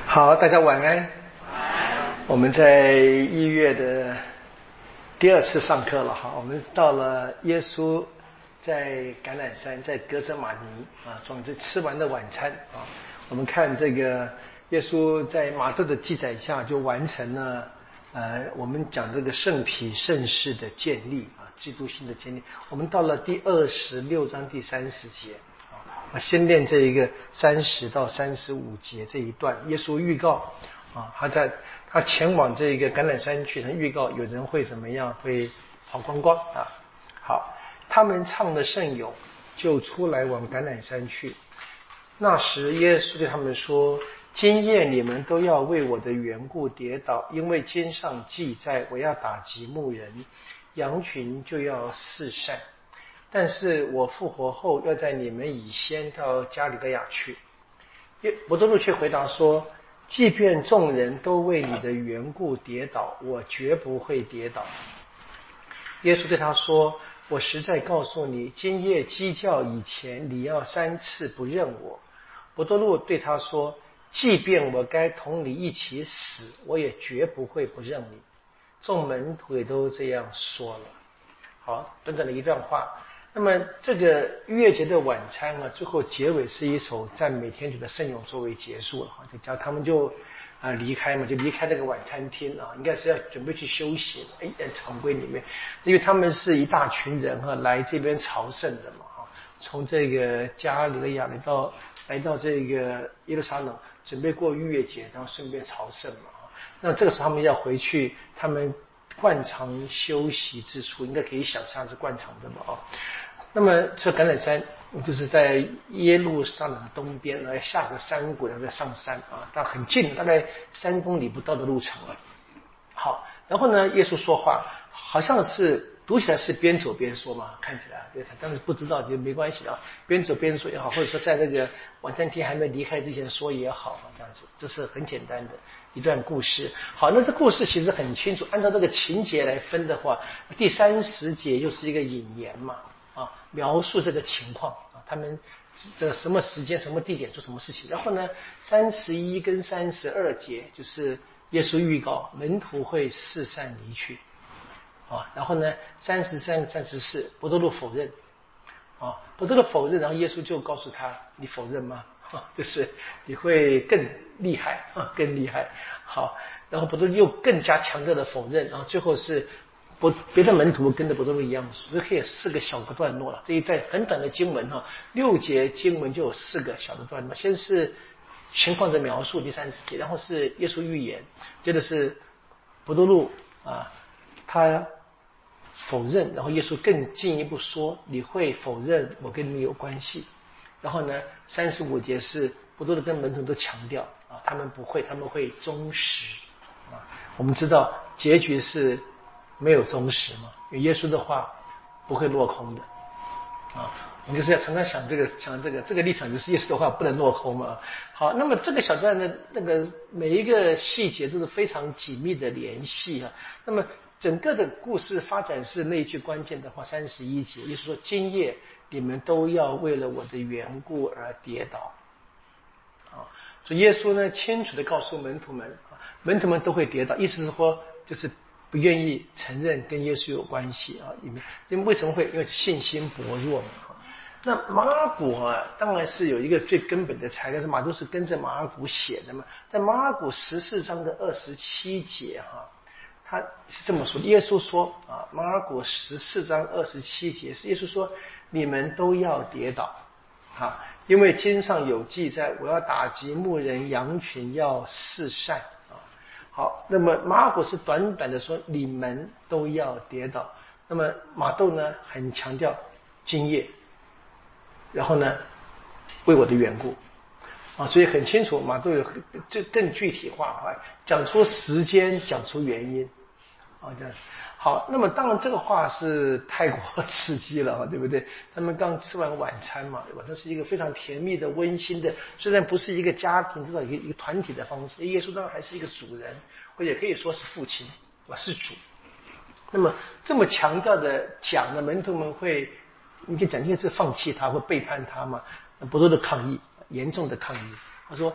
好，大家晚安。我们在1月的第2次上课了哈，我们到了耶稣在橄榄山，在革责玛尼总之吃完的晚餐啊。我们看这个耶稣在马窦的记载下就完成了我们讲这个圣体圣事的建立啊，基督性的建立。我们到了第26章第30节。先念这一个30到35节这一段，耶稣预告他前往这个橄榄山去，他预告有人会怎么样，会跑光光啊。好，他们唱的甚友，就出来往橄榄山去。那时耶稣对他们说：今夜你们都要为我的缘故跌倒，因为经上记载，我要打击牧人，羊群就要四散。但是我复活后要在你们以先到加里肋亚去。伯多禄却回答说：即便众人都为你的缘故跌倒，我绝不会跌倒。耶稣对他说：我实在告诉你，今夜鸡叫以前，你要3次不认我。伯多禄对他说：即便我该同你一起死，我也绝不会不认你。众门徒也都这样说了。好，短短的一段话。那么这个逾越节的晚餐最后结尾是一首赞美天主的圣咏作为结束了就叫他们就离开嘛，就离开那个晚餐厅应该是要准备去休息在场柜里面，因为他们是一大群人来这边朝圣的嘛从这个加里肋亚来到这个耶路撒冷，准备过逾越节，然后顺便朝圣嘛那这个时候他们要回去他们惯常休息之处，应该可以想象是惯常的嘛那么这橄榄山就是在耶路撒冷的东边下个山谷，然后再上山但很近，大概3公里不到的路程好，然后呢，耶稣说话，好像是读起来是边走边说嘛，看起来对，但是不知道就没关系边走边说也好，或者说在那个晚餐厅还没离开之前说也好这样子，这是很简单的一段故事。好，那这故事其实很清楚，按照这个情节来分的话，第30节又是一个引言嘛描述这个情况他们这个什么时间什么地点做什么事情。然后呢31跟32节就是耶稣预告门徒会四散离去然后呢33、34伯多禄否认伯多禄否认，然后耶稣就告诉他：你否认吗？就是你会更厉害更厉害。好，然后伯多禄又更加强调的否认，然后最后是别的门徒跟着伯多禄一样，所以可以有4个小个段落了。这一段很短的经文6节经文就有4个小的段落。先是情况的描述，第30节，然后是耶稣预言，接着是伯多禄他否认，然后耶稣更进一步说：你会否认我跟你有关系。然后呢35节是伯多禄跟门徒都强调他们不会，他们会忠实我们知道结局是没有忠实嘛，因为耶稣的话不会落空的我们就是要常常想这个立场，就是耶稣的话不能落空嘛。好，那么这个小段的那个每一个细节都是非常紧密的联系那么整个的故事发展是那一句关键的话31节，耶稣说：今夜你们都要为了我的缘故而跌倒所以耶稣呢清楚地告诉门徒们门徒们都会跌倒，意思是说就是不愿意承认跟耶稣有关系因为为什么会？因为信心薄弱嘛那马尔谷当然是有一个最根本的材料，是马都是跟着马尔谷写的嘛。在马尔谷14章的27节他是这么说，耶稣说马尔谷14章27节是耶稣说：你们都要跌倒因为经上有记载，我要打击牧人，羊群要四散好，那么马尔谷是短短的说你们都要跌倒，那么马窦呢很强调今夜，然后呢为我的缘故所以很清楚马窦有更具体化讲出时间，讲出原因这样。好，那么当然这个话是太过刺激了对不对？他们刚吃完晚餐嘛，对吧？这是一个非常甜蜜的温馨的，虽然不是一个家庭，至少一个团体的方式。耶稣当然还是一个主人，或者可以说是父亲，是主。那么这么强调的讲呢，门徒们会，你可以讲就是放弃他或背叛他嘛？伯多禄抗议，严重的抗议。他说：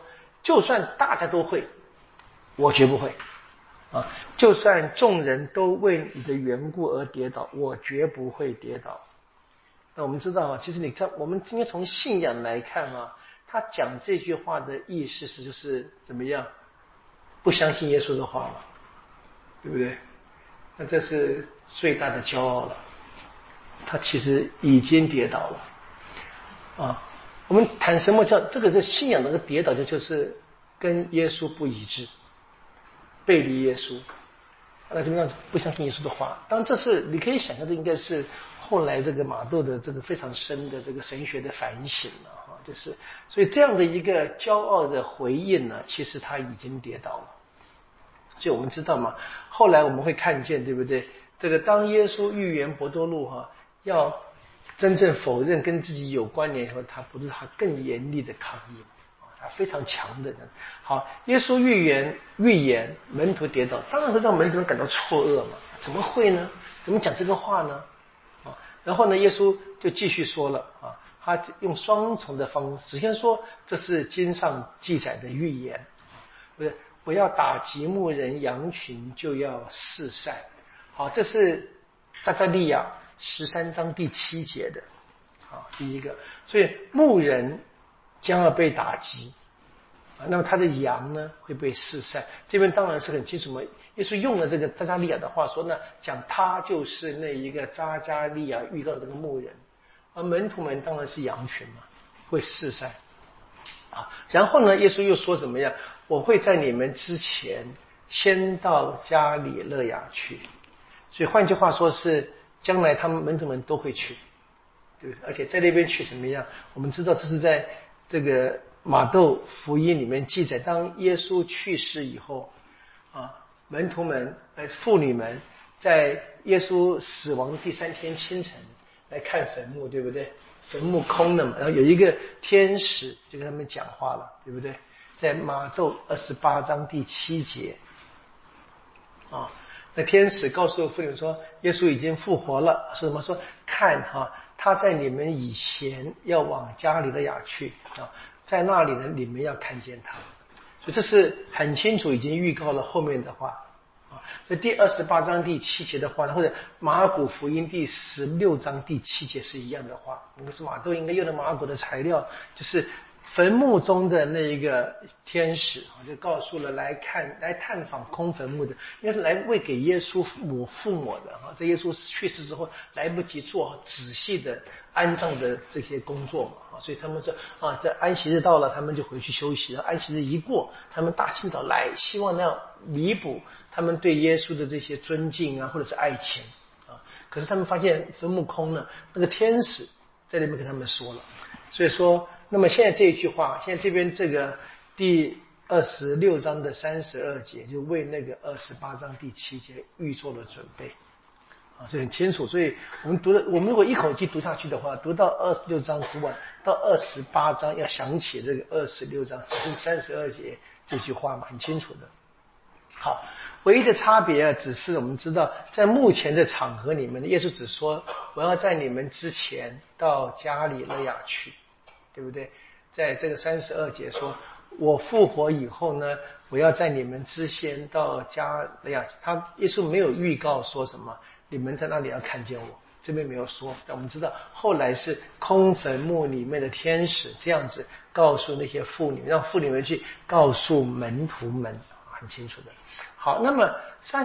就算大家都会，我绝不会啊！就算众人都为你的缘故而跌倒，我绝不会跌倒。那我们知道啊，其实你看，我们今天从信仰来看啊，他讲这句话的意思是就是怎么样？不相信耶稣的话嘛，对不对？那这是最大的骄傲了。他其实已经跌倒了啊！我们谈什么叫这个？是信仰的跌倒，就是跟耶稣不一致，背离耶稣。那怎么样？不相信耶稣的话。当然，这是你可以想象，这应该是后来这个马窦的这个非常深的这个神学的反省了哈。就是所以这样的一个骄傲的回应呢，其实他已经跌倒了。所以我们知道嘛，后来我们会看见，对不对？这个当耶稣预言伯多禄要真正否认跟自己有关联以后，他更严厉的抗议他非常强的人。好，耶稣预言门徒跌倒，当然会让门徒感到错愕嘛，怎么会呢？怎么讲这个话呢？然后呢，耶稣就继续说了他用双重的方式，首先说这是经上记载的预言，不是我要打击牧人，羊群就要四散。好，这是撒迦利亚13章第7节的第一个，所以牧人将要被打击那么他的羊呢会被四散。这边当然是很清楚嘛，耶稣用了这个撒迦利亚的话说呢，讲他就是那一个撒迦利亚预告的这个牧人，而门徒们当然是羊群嘛，会四散然后呢，耶稣又说怎么样？我会在你们之前先到加里肋亚去。所以换句话说是，将来他们门徒们都会去，对不对？而且在那边去怎么样？我们知道这是在这个马窦福音里面记载，当耶稣去世以后门徒们妇女们在耶稣死亡第3天清晨来看坟墓，对不对？坟墓空的嘛，然后有一个天使就跟他们讲话了，对不对？在马窦28章第7节那天使告诉妇女们说，耶稣已经复活了。说什么？说看他在你们以前要往加里肋亚去在那里呢，你们要看见他。所以这是很清楚已经预告了后面的话所以第28章第7节的话呢，或者马可福音第16章第7节是一样的话。我们说马窦应该用的马可的材料，就是坟墓中的那一个天使就告诉了来探访空坟墓的，应该是来为给耶稣父母的在耶稣去世之后来不及做仔细的安葬的这些工作嘛所以他们说这安息日到了，他们就回去休息。然后安息日一过，他们大清早来，希望要弥补他们对耶稣的这些尊敬或者是爱情可是他们发现坟墓空了，那个天使在那边跟他们说了。所以说，那么现在这一句话，现在这边这个第26章的32节，就为那个28章第7节预做了准备这很清楚。所以我们如果一口气读下去的话，读到26章读完到28章，要想起这个26章32节这句话嘛，很清楚的。好，唯一的差别只是我们知道，在目前的场合里面，耶稣只说我要在你们之前到加里肋亚去，对不对？在这个32节说，我复活以后呢，我要在你们之前到加里肋亚。耶稣没有预告说什么，你们在那里要看见我，这边没有说。但我们知道后来是空坟墓里面的天使这样子告诉那些妇女，让妇女们去告诉门徒们，很清楚的。好，那么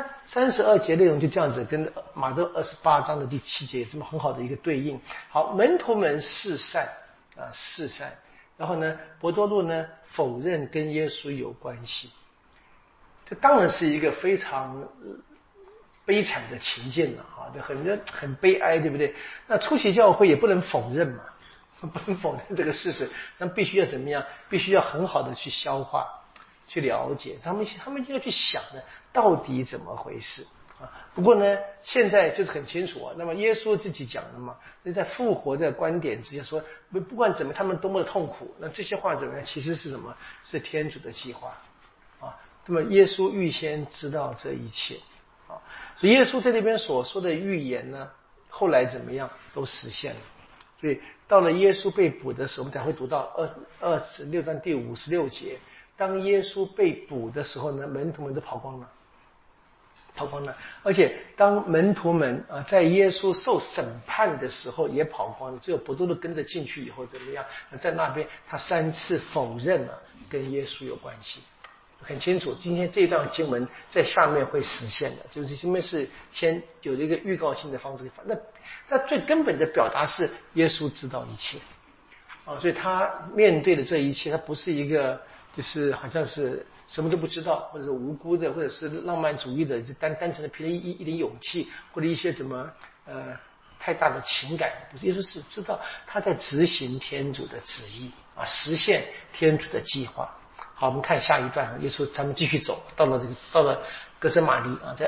32节内容就这样子跟马窦28章的第7节有这么很好的一个对应。好，门徒们四散，然后呢，伯多禄呢否认跟耶稣有关系。这当然是一个非常悲惨的情境了很悲哀，对不对？那初期教会也不能否认嘛，不能否认这个事实，那必须要怎么样？必须要很好的去消化。去了解他们就要去想呢，到底怎么回事不过呢，现在就是很清楚那么耶稣自己讲的嘛，这在复活的观点之下说，不管怎么他们多么的痛苦，那这些话怎么样？其实是什么？是天主的计划那么耶稣预先知道这一切所以耶稣在那边所说的预言呢，后来怎么样都实现了。所以到了耶稣被捕的时候，我们才会读到26章第56节。 当耶稣被捕的时候呢，门徒们都跑光了。而且当门徒们在耶稣受审判的时候也跑光了，只有伯多禄跟着进去以后怎么样？在那边他3次否认了跟耶稣有关系，很清楚。今天这段经文在下面会实现的，就是前面是先有一个预告性的方式。那最根本的表达是耶稣知道一切所以他面对的这一切，他不是一个就是好像是什么都不知道，或者是无辜的，或者是浪漫主义的，就单纯的凭着一点勇气，或者一些什么太大的情感，不是。耶稣是知道他在执行天主的旨意实现天主的计划。好，我们看下一段，耶稣他们继续走，到了革责玛尼在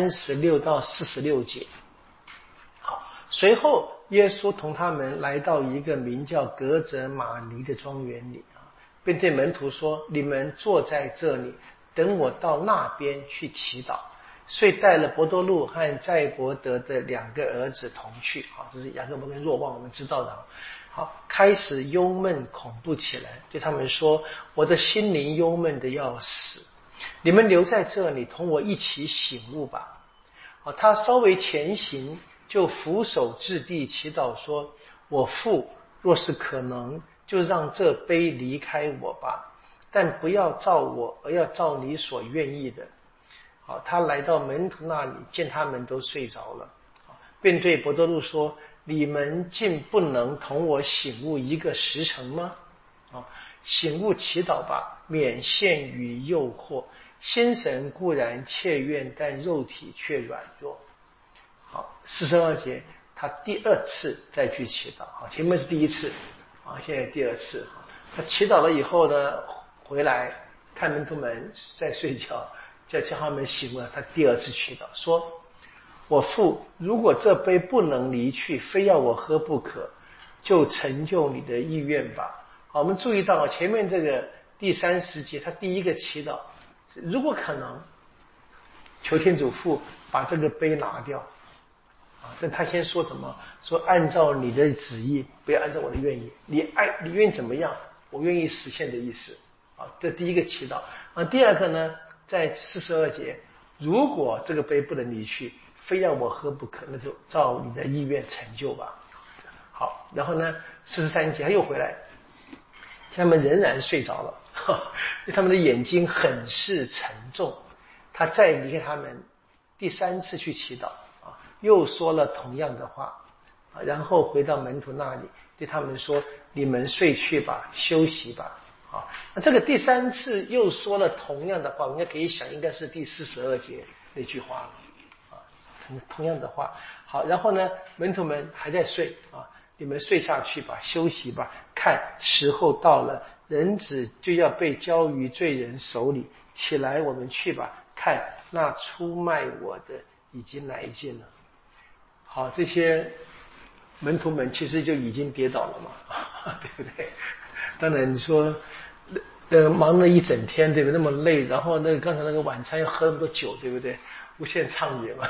36到46节。好，随后耶稣同他们来到一个名叫革责玛尼的庄园里并对门徒说：“你们坐在这里，等我到那边去祈祷。”遂带了伯多禄和载伯德的2个儿子同去。这是雅各伯跟若望，我们知道的。好，开始忧闷恐怖起来，对他们说：“我的心灵忧闷的要死，你们留在这里，同我一起醒悟吧。”他稍微前行，就俯首至地祈祷说：“我父，若是可能，就让这杯离开我吧，但不要照我，而要照你所愿意的。”好，他来到门徒那里，见他们都睡着了，便对伯多禄说：“你们竟不能同我醒悟1个时辰吗？醒悟祈祷吧，免陷于诱惑。心神固然切愿，但肉体却软弱。”好，42节，他第2次再去祈祷。好，前面是第1次现在第2次。他祈祷了以后呢，回来看门徒们在睡觉，叫他们醒了。他第2次祈祷说：“我父，如果这杯不能离去，非要我喝不可，就成就你的意愿吧。”好，我们注意到前面这个第30节，他第1个祈祷，如果可能，求天主父把这个杯拿掉但他先说什么？说按照你的旨意，不要按照我的愿意。你愿意怎么样，我愿意实现的意思这第1个祈祷第2个呢，在42节，如果这个杯不能离去，非要我喝不可，那就照你的意愿成就吧。好，然后呢43节他又回来，他们仍然睡着了因为他们的眼睛很是沉重。他再离开他们，第3次去祈祷又说了同样的话然后回到门徒那里，对他们说：“你们睡去吧，休息吧。”那这个第3次又说了同样的话，我应该可以想，应该是第42节那句话同样的话。好，然后呢，门徒们还在睡你们睡下去吧，休息吧。看，时候到了，人子就要被交于罪人手里。起来，我们去吧。看，那出卖我的已经来近了。好，这些门徒们其实就已经跌倒了嘛对不对？当然你说忙了一整天，对不对？那么累，然后刚才那个晚餐又喝那么多酒，对不对？无限畅饮嘛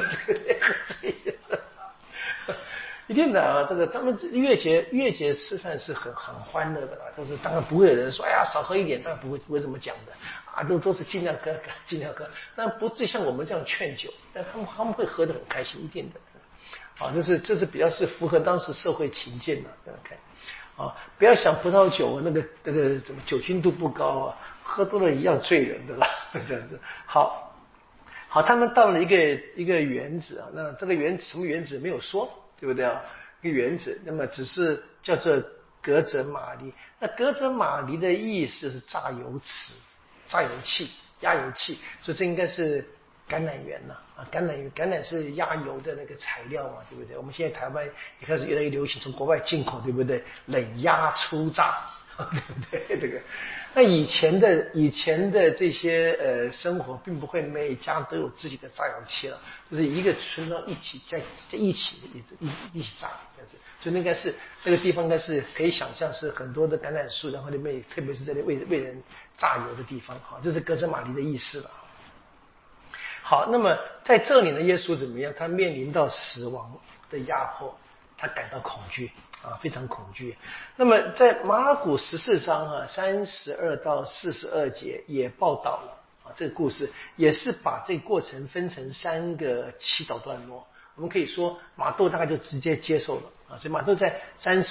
一定的这个他们月节吃饭是很欢乐的都是当然不会有人说哎呀少喝一点，当然不会这么讲的都是尽量喝，但不至于像我们这样劝酒，但他们会喝得很开心，一定的这是比较是符合当时社会情境的，OK不要想葡萄酒那个怎么酒精度不高喝多了一样醉人的啦这样子。好，他们到了一个园子那这个园子什么园子没有说，对不对一个园子，那么只是叫做革责玛尼。那革责玛尼的意思是榨油池、榨油器、压油器，所以这应该是橄榄园橄榄是压油的那个材料嘛，对不对？我们现在台湾也开始越来越流行从国外进口，对不对？冷压初榨对不对？这个那以前的这些生活并不会每家都有自己的榨油器了，就是一个村庄一起在一起榨这样子，所以应该是那个地方应该是可以想象是很多的橄榄树，然后里面特别是在为人榨油的地方这是革责玛尼的意思了。好，那么在这里呢，耶稣怎么样？他面临到死亡的压迫，他感到恐惧非常恐惧。那么在马尔谷14章32到42节也报道了这个故事，也是把这个过程分成3个祈祷段落。我们可以说马窦大概就直接接受了所以马窦在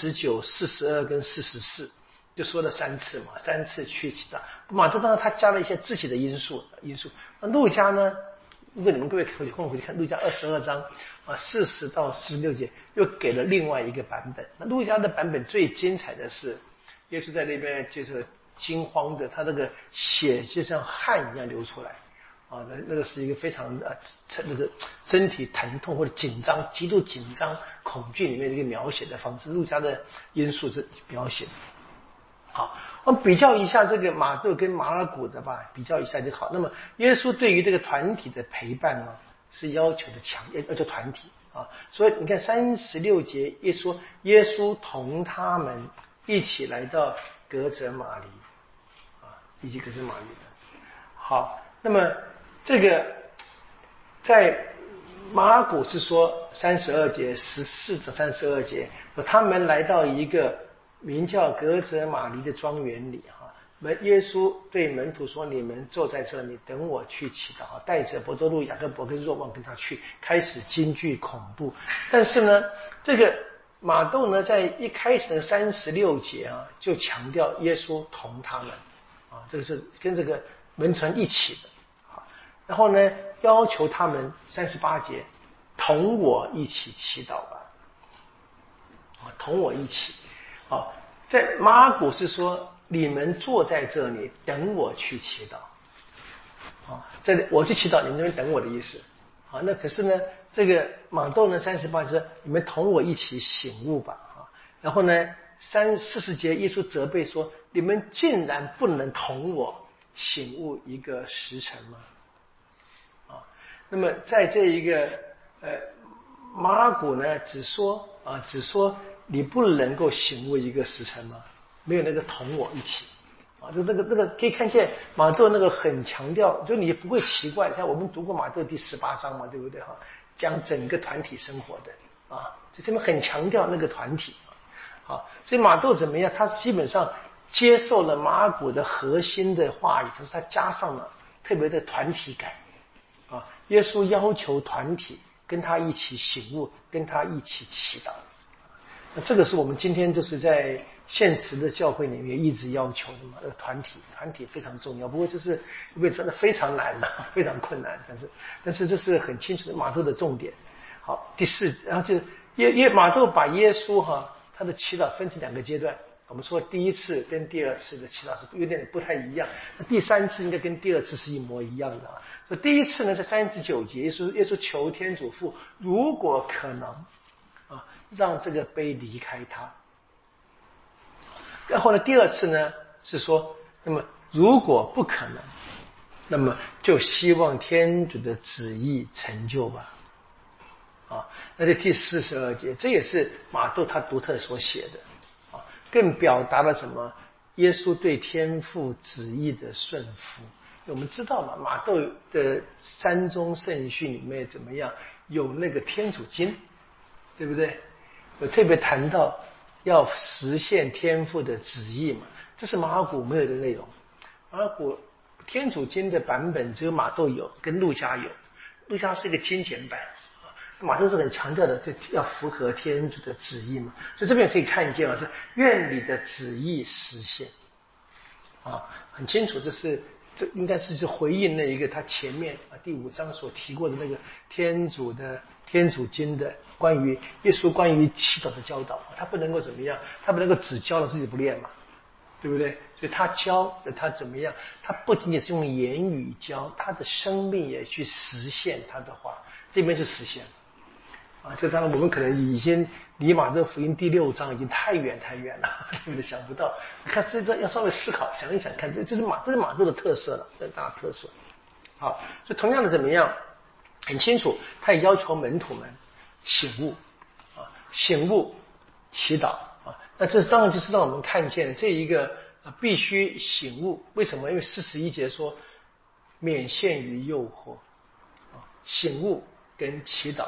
39、42跟44就说了3次嘛，3次去祈祷。马窦当然他加了一些自己的因素。那路加呢？如果你们各位回去看路加22章40到46节，又给了另外一个版本。那路加的版本最精彩的是，耶稣在那边就是惊慌的，他那个血就像汗一样流出来那个是一个非常那个身体疼痛或者紧张、极度紧张、恐惧里面的一个描写的方式。路加的因素是描写的。好，我们比较一下这个马窦跟马尔谷的吧，比较一下就好。那么耶稣对于这个团体的陪伴呢，是要求团体所以你看36节，耶稣同他们一起来到革责玛黎以及革责玛黎。好，那么这个在马尔谷是说32节14至32节，说他们来到一个名叫革责玛黎的庄园里耶稣对门徒说：“你们坐在这里，等我去祈祷。”带着伯多禄、雅各伯跟若望跟他去，开始惊惧恐怖。但是呢，这个马窦呢，在一开始的36节就强调耶稣同他们这个是跟这个门徒一起的然后呢，要求他们38节同我一起祈祷吧同我一起在马尔谷是说你们坐在这里等我去祈祷这里我去祈祷，你们那边等我的意思那可是呢，这个马窦呢38节你们同我一起醒悟吧然后呢40节耶稣责备说，你们竟然不能同我醒悟一个时辰吗那么在这一个马尔谷呢只说你不能够醒悟一个时辰吗？没有那个同我一起就那个可以看见马窦那个很强调，就你不会奇怪，像我们读过马窦第18章嘛，对不对讲整个团体生活的就这边很强调那个团体所以马窦怎么样？他基本上接受了马尔谷的核心的话语，就是他加上了特别的团体感耶稣要求团体跟他一起醒悟，跟他一起祈祷那这个是我们今天就是在现实的教会里面一直要求的嘛团体非常重要，不过就是因为真的非常难非常困难，但是这是很清楚的马窦的重点。好，第4，然后就是马窦把耶稣他的祈祷分成2个阶段。我们说第1次跟第2次的祈祷是有点不太一样，那第3次应该跟第2次是一模一样的所以第1次呢，在39节，耶稣求天主父，如果可能让这个杯离开他。然后呢，第2次呢是说，那么如果不可能，那么就希望天主的旨意成就吧。那在第42节，这也是马窦他独特所写的更表达了什么？耶稣对天父旨意的顺服。我们知道嘛，马窦的3宗圣训里面怎么样？有那个天主经，对不对？有特别谈到要实现天父的旨意嘛，这是马尔谷没有的内容。马尔谷天主经的版本只有马窦有，跟路加有。路加是一个精简版。马窦是很强调的，就要符合天主的旨意嘛，所以这边可以看见是愿你的旨意实现很清楚，这应该是回应那一个他前面第5章所提过的那个天主经的耶稣关于祈祷的教导他不能够怎么样，他不能够只教了自己不练嘛，对不对？所以他教他怎么样，他不仅仅是用言语教，他的生命也去实现他的话，这边是实现这当然我们可能已经离马窦福音第6章已经太远了，根本想不到。看这要稍微思考想一想看，这是马窦的特色了，这大特色。好，所以同样的怎么样，很清楚，他也要求门徒们醒悟祈祷那这当然就是让我们看见这一个必须醒悟。为什么？因为41节说免陷于诱惑醒悟跟祈祷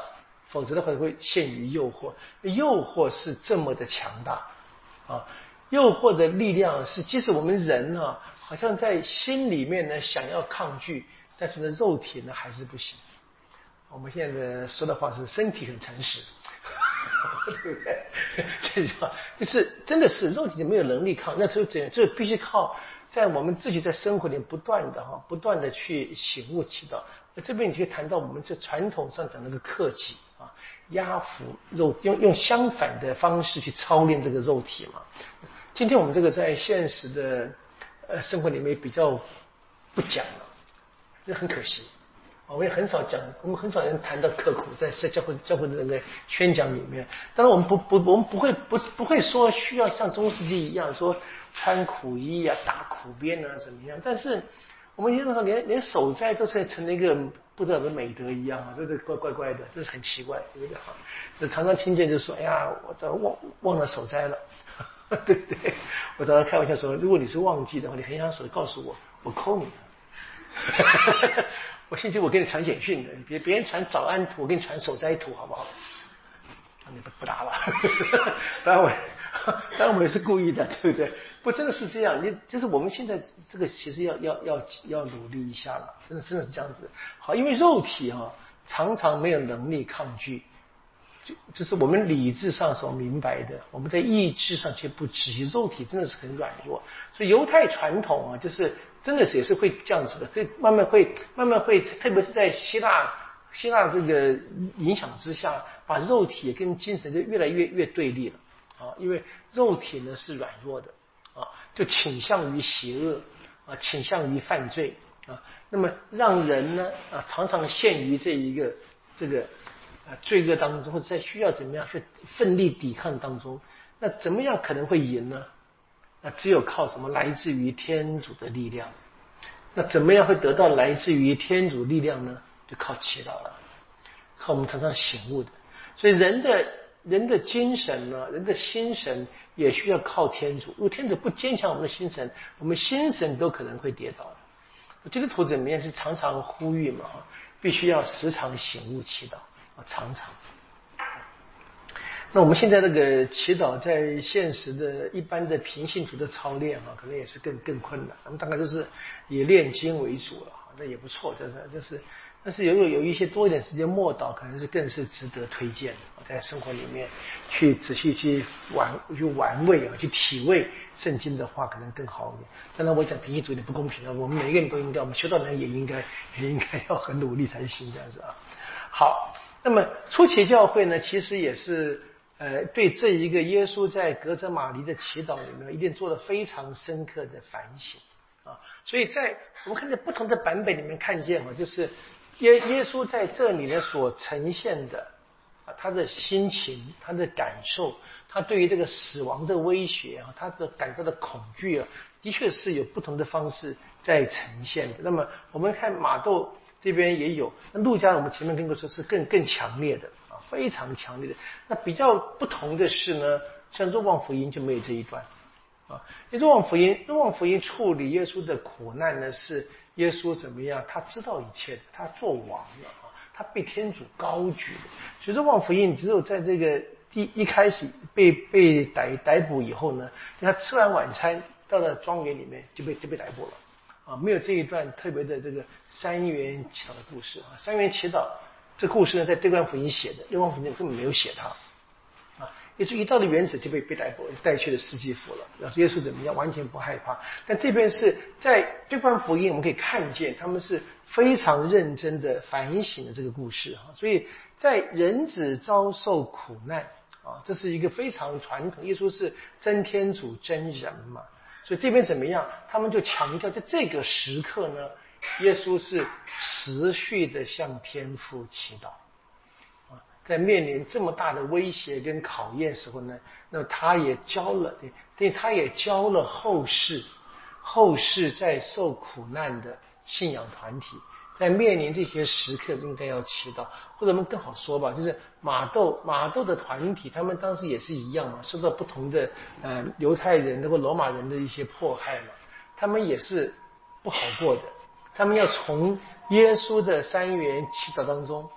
否则的话会陷于诱惑。诱惑是这么的强大啊！诱惑的力量是，即使我们人呢，好像在心里面呢想要抗拒，但是呢，肉体呢还是不行。我们现在说的话是身体很诚实，对不对？就是真的是肉体没有能力抗，那就这必须靠在我们自己在生活里不断的去醒悟祈祷。这边你就谈到我们这传统上讲那个克己啊，压服肉，用相反的方式去操练这个肉体嘛。今天我们这个在现实的生活里面比较不讲了，这很可惜。我也很少讲，我们很少人谈到刻苦，在教会的那个宣讲里面。当然我们不会说需要像中世纪一样说穿苦衣啊、打苦鞭啊怎么样。但是我们现在连守斋都是成了一个不得的美德一样啊，这怪的，这是很奇怪，对不对？就常常听见就说，哎呀，我这忘了守斋了，对不对？我常常开玩笑说，如果你是忘记的话，你很想守，告诉我，我扣你了。我星期五给你传简讯的，别人传早安图，我给你传守斋图，好不好？你不答了。当然我也是故意的，对不对？不，真的是这样。就是我们现在这个其实要努力一下了，真的是这样子。好，因为肉体常常没有能力抗拒，就是我们理智上所明白的，我们在意志上却不执行，肉体真的是很软弱。所以犹太传统就是真的是也是会这样子的，会慢慢会，特别是在希腊这个影响之下，把肉体跟精神就越来越对立了啊，因为肉体呢是软弱的啊，就倾向于邪恶啊，倾向于犯罪啊，那么让人呢常常陷于这个罪恶当中，或者在需要怎么样去奋力抵抗当中，那怎么样可能会赢呢？那只有靠什么？来自于天主的力量。那怎么样会得到来自于天主力量呢？就靠祈祷了，靠我们常常醒悟的。所以人的精神呢，人的心神也需要靠天主。如果天主不坚强我们的心神，我们心神都可能会跌倒。基督徒怎么样？是常常呼吁嘛，必须要时常醒悟祈祷啊，常常。那我们现在这个祈祷在现实的一般的平信徒的操练可能也是更困难。我们大概就是以练经为主了，那也不错，但是有一些多一点时间默祷，可能是更是值得推荐的，在生活里面去仔细去玩味去体味圣经的话，可能更好一点。当然我讲平信徒有点不公平了，我们每一个人都应该，我们修道人也应该要很努力才行，这样子啊。好，那么初期教会呢，其实也是对这一个耶稣在革责玛黎的祈祷里面，一定做了非常深刻的反省啊。所以在我们看见不同的版本里面看见就是耶稣在这里呢所呈现的他的心情、他的感受、他对于这个死亡的威胁他的感到的恐惧的确是有不同的方式在呈现的。那么我们看马窦这边也有，那路加我们前面跟过说是更强烈的非常强烈的。那比较不同的是呢，像若望福音就没有这一段若望福音处理耶稣的苦难呢，是耶稣怎么样？他知道一切的，他做王了他被天主高举的。所以若望福音只有在这个一开始被逮捕以后呢，他吃完晚餐到了庄园里面就被逮捕了没有这一段特别的这个三元祈祷的故事三元祈祷这故事呢，在对观福音写的，若望福音根本没有写它耶稣一到了原子就被逮捕带去了司祭府了。要是耶稣怎么样，完全不害怕。但这边是在对观福音，我们可以看见他们是非常认真的反省了这个故事所以在人子遭受苦难这是一个非常传统。耶稣是真天主真人嘛，所以这边怎么样？他们就强调在这个时刻呢，耶稣是持续的向天父祈祷在面临这么大的威胁跟考验时候呢，那么他也教了他也教了后世在受苦难的信仰团体，在面临这些时刻应该要祈祷。或者我们更好说吧，就是马窦的团体，他们当时也是一样嘛，受到不同的犹太人或罗马人的一些迫害嘛，他们也是不好过的。他们要从耶稣的三元祈祷当中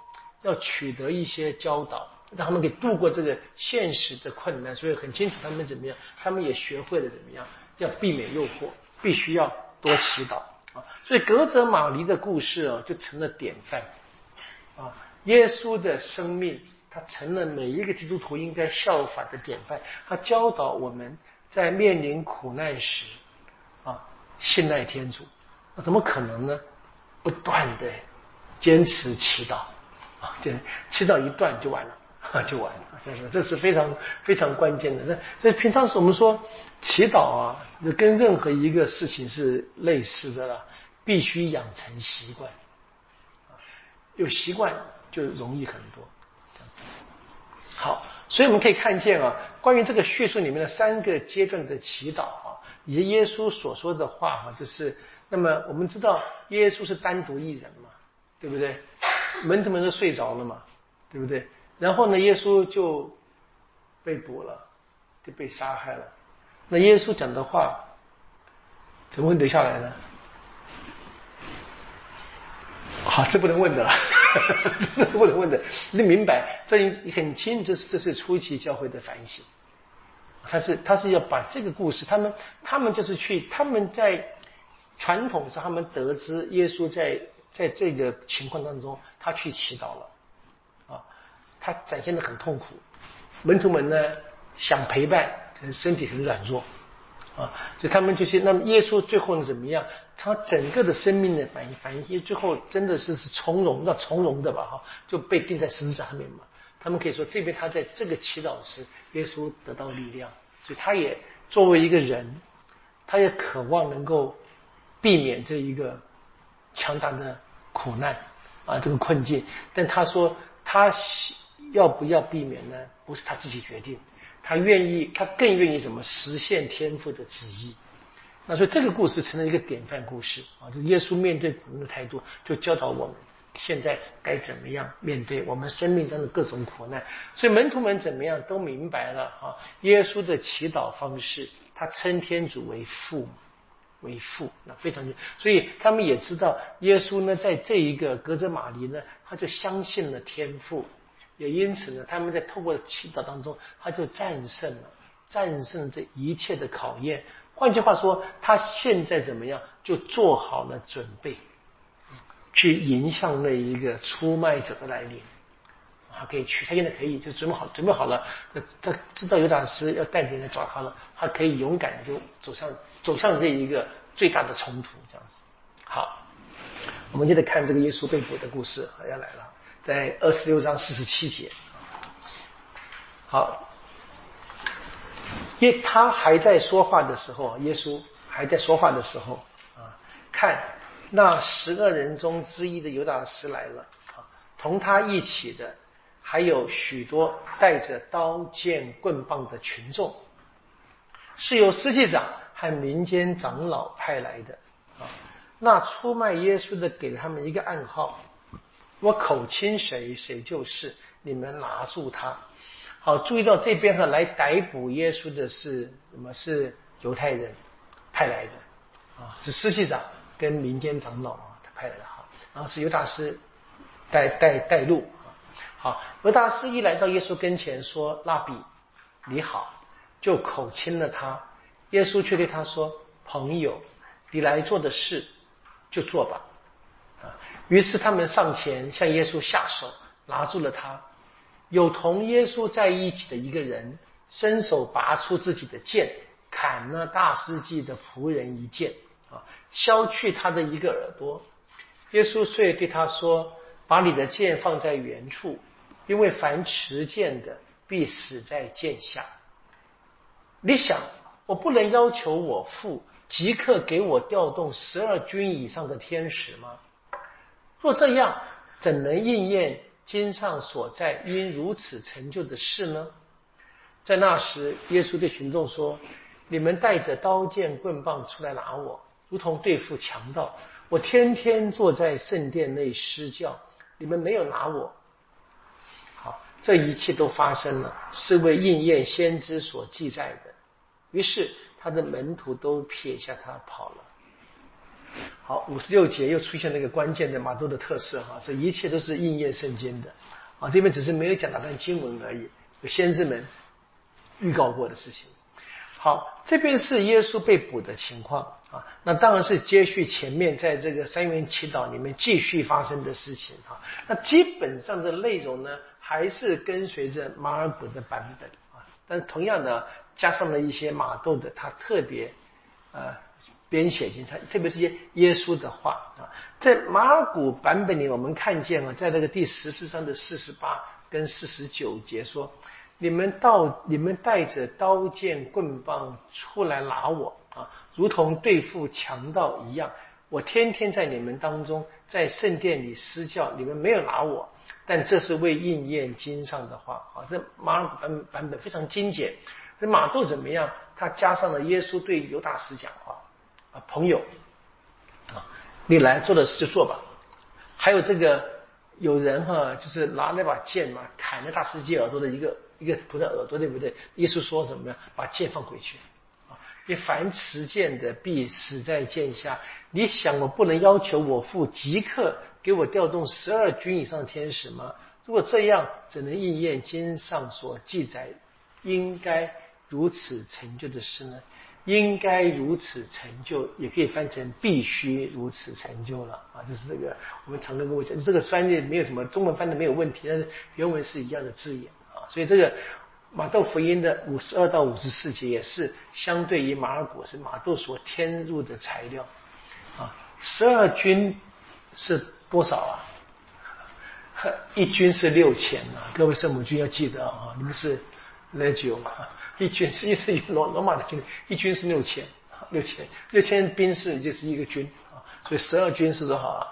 要取得一些教导，让他们给度过这个现实的困难。所以很清楚他们怎么样，他们也学会了怎么样要避免诱惑，必须要多祈祷啊。所以革责玛黎的故事啊，就成了典范啊。耶稣的生命，他成了每一个基督徒应该效法的典范。他教导我们在面临苦难时啊，信赖天主。那怎么可能呢？不断的坚持祈祷啊，祈祷一断就完了就完了。这是非常非常关键的。那所以平常时我们说祈祷啊，跟任何一个事情是类似的了，必须养成习惯。有习惯就容易很多。好，所以我们可以看见啊，关于这个叙述里面的3个阶段的祈祷啊，以及耶稣所说的话啊，就是那么我们知道耶稣是单独一人嘛，对不对？门徒们都睡着了嘛，对不对？然后呢，耶稣就被捕了，就被杀害了。那耶稣讲的话怎么会留下来呢？好，这不能问的了，这不能问的。你明白，这很清楚，这是初期教会的反省。他是要把这个故事，他们就是他们在传统上，他们得知耶稣在这个情况当中，他去祈祷了啊，他展现得很痛苦。门徒们呢想陪伴，可是身体很软弱啊，所以他们就去。那么耶稣最后呢怎么样？他整个的生命的反应，最后真的是从容的吧哈，就被钉在十字架上面嘛。他们可以说，这边他在这个祈祷时，耶稣得到力量，所以他也作为一个人，他也渴望能够避免这一个强大的苦难啊，这个困境。但他说，他要不要避免呢？不是他自己决定，他更愿意什么实现天父的旨意。那所以这个故事成了一个典范故事啊，就是耶稣面对苦难的态度，就教导我们现在该怎么样面对我们生命中的各种苦难。所以门徒们怎么样都明白了啊，耶稣的祈祷方式，他称天主为父，那非常。所以他们也知道耶稣呢，在这一个革责玛黎呢，他就相信了天父，也因此呢，他们在透过祈祷当中，他就战胜这一切的考验。换句话说，他现在怎么样？就做好了准备，去迎向那一个出卖者的来临。他可以去，他现在可以就准备好了。他知道犹大斯要带领人抓他了，他可以勇敢的就走向这一个最大的冲突，这样子。好，我们接着看这个耶稣被捕的故事，要来了，在26章47节。好。他还在说话的时候，耶稣还在说话的时候啊，看那12人中之一的犹大斯来了啊，同他一起的还有许多带着刀剑棍棒的群众，是由司祭长和民间长老派来的啊。那出卖耶稣的给了他们一个暗号，我口亲谁，谁就是，你们拿住他。好，注意到这边来逮捕耶稣的是什么？是犹太人派来的啊，是司祭长跟民间长老啊派来的哈，然后是犹大斯带路啊。好，犹大斯一来到耶稣跟前说：“拉比，你好。”就口亲了他。耶稣却对他说：“朋友，你来做的事就做吧。”啊，于是他们上前向耶稣下手，拿住了他。有同耶稣在一起的一个人伸手拔出自己的剑，砍了大司祭的仆人一剑啊，削去他的一个耳朵。耶稣遂对他说：“把你的剑放在原处，因为凡持剑的必死在剑下。”你想，我不能要求我父即刻给我调动12军以上的天使吗？若这样，怎能应验经上所在因如此成就的事呢？在那时，耶稣对群众说：“你们带着刀剑棍棒出来拿我，如同对付强盗。我天天坐在圣殿内施教，你们没有拿我。”好，这一切都发生了，是为应验先知所记载的。于是他的门徒都撇下他跑了。 好，56节又出现了一个关键的马窦的特色哈，这一切都是应验圣经的啊，这边只是没有讲哪段经文而已，有先知们预告过的事情。好，这边是耶稣被捕的情况啊，那当然是接续前面在这个三元祈祷里面继续发生的事情啊。那基本上的内容呢，还是跟随着马尔谷的版本啊，但是同样的加上了一些马窦的他特别编写进去，特别是一些耶稣的话啊，在马尔谷版本里，我们看见在这个第14章的48跟49节说。你们带着刀剑棍棒出来拿我啊，如同对付强盗一样。我天天在你们当中，在圣殿里施教，你们没有拿我，但这是为应验经上的话啊。这马尔谷版本非常精简。这马窦怎么样？他加上了耶稣对犹大斯讲话啊，朋友啊，你来做的事就做吧。还有这个有人就是拿那把剑嘛，砍了大司机耳朵的一个仆人耳朵，对不对？耶稣说怎么样？把剑放回去啊！你凡持剑的必死在剑下。你想我不能要求我父即刻给我调动12军以上的天使吗？如果这样，怎能应验经上所记载应该如此成就的事呢？应该如此成就，也可以翻成必须如此成就了啊！就是这个我们常跟各位讲，这个翻译没有什么，中文翻的没有问题，但是原文是一样的字眼。所以这个马窦福音的52到54节也是相对于马尔谷是马窦所添入的材料啊。12军是多少啊？一军是6000啊，各位圣母军要记得啊，你们是 legio 啊，一军是罗马的军，一军是6000兵士就是一个军啊，所以12军是多少啊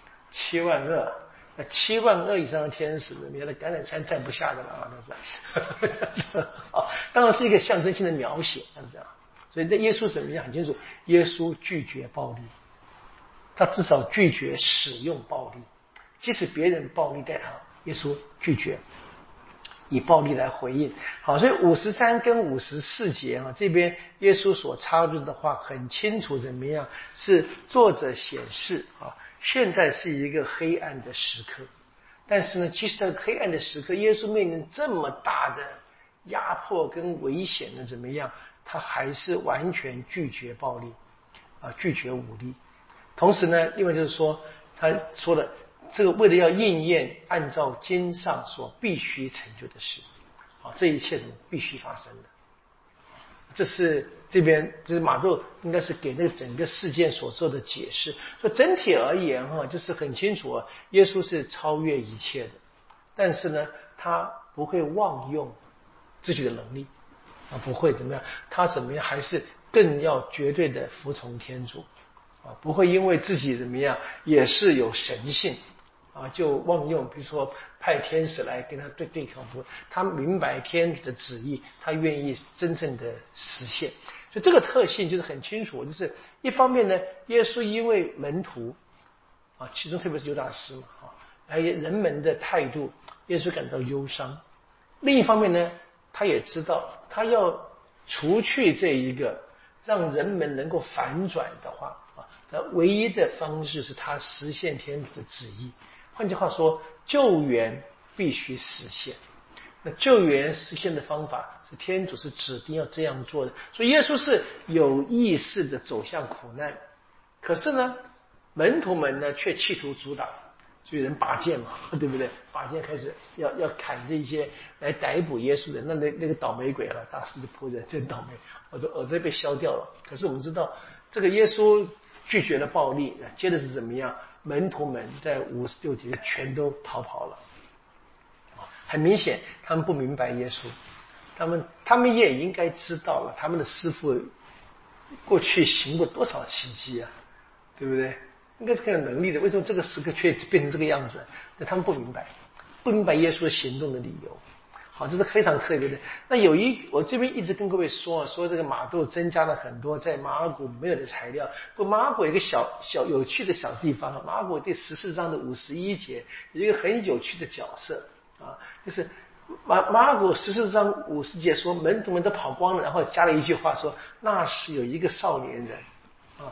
？72000。那72000以上的天使，你看橄榄山站不下的了啊，那是啊，当然是一个象征性的描写，这样。所以这耶稣怎么样很清楚，耶稣拒绝暴力，他至少拒绝使用暴力，即使别人暴力待他，耶稣拒绝以暴力来回应。好，所以53跟54节啊，这边耶稣所插入的话很清楚，怎么样？是作者显示啊。现在是一个黑暗的时刻，但是呢，即使在黑暗的时刻，耶稣面临这么大的压迫跟危险呢，怎么样？他还是完全拒绝暴力啊，拒绝武力。同时呢，另外就是说，他说了这个为了要应验按照经上所必须成就的事啊，这一切怎么必须发生的？这是这边就是马窦应该是给那个整个事件所做的解释。所以整体而言就是很清楚耶稣是超越一切的，但是呢，他不会妄用自己的能力啊，不会怎么样，他怎么样还是更要绝对的服从天主啊，不会因为自己怎么样也是有神性啊，就妄用，比如说派天使来跟他对抗，不，他明白天主的旨意，他愿意真正的实现。所以这个特性就是很清楚，就是一方面呢，耶稣因为门徒啊，其中特别是犹大斯嘛啊，还有人们的态度，耶稣感到忧伤；另一方面呢，他也知道他要除去这一个让人们能够反转的话啊，那唯一的方式是他实现天主的旨意。换句话说，救援必须实现。那救援实现的方法是天主是指定要这样做的，所以耶稣是有意识的走向苦难。可是呢，门徒们呢却企图阻挡，所以人拔剑嘛，对不对？拔剑开始要砍这些来逮捕耶稣的，那个倒霉鬼了，大师的仆人真倒霉，耳朵被削掉了。可是我们知道，这个耶稣拒绝了暴力，接着是怎么样？门徒们在56节全都逃跑了，很明显他们不明白耶稣，他们也应该知道了他们的师父过去行过多少奇迹啊，对不对？应该是很有能力的，为什么这个时刻却变成这个样子？但他们不明白耶稣行动的理由。好，这是非常特别的。那我这边一直跟各位说这个马窦增加了很多在马尔谷没有的材料。马尔谷有一个小有趣的小地方，马尔谷第14章的51节有一个很有趣的角色啊，就是马尔谷14章50节说门徒们都跑光了，然后加了一句话说那时有一个少年人啊，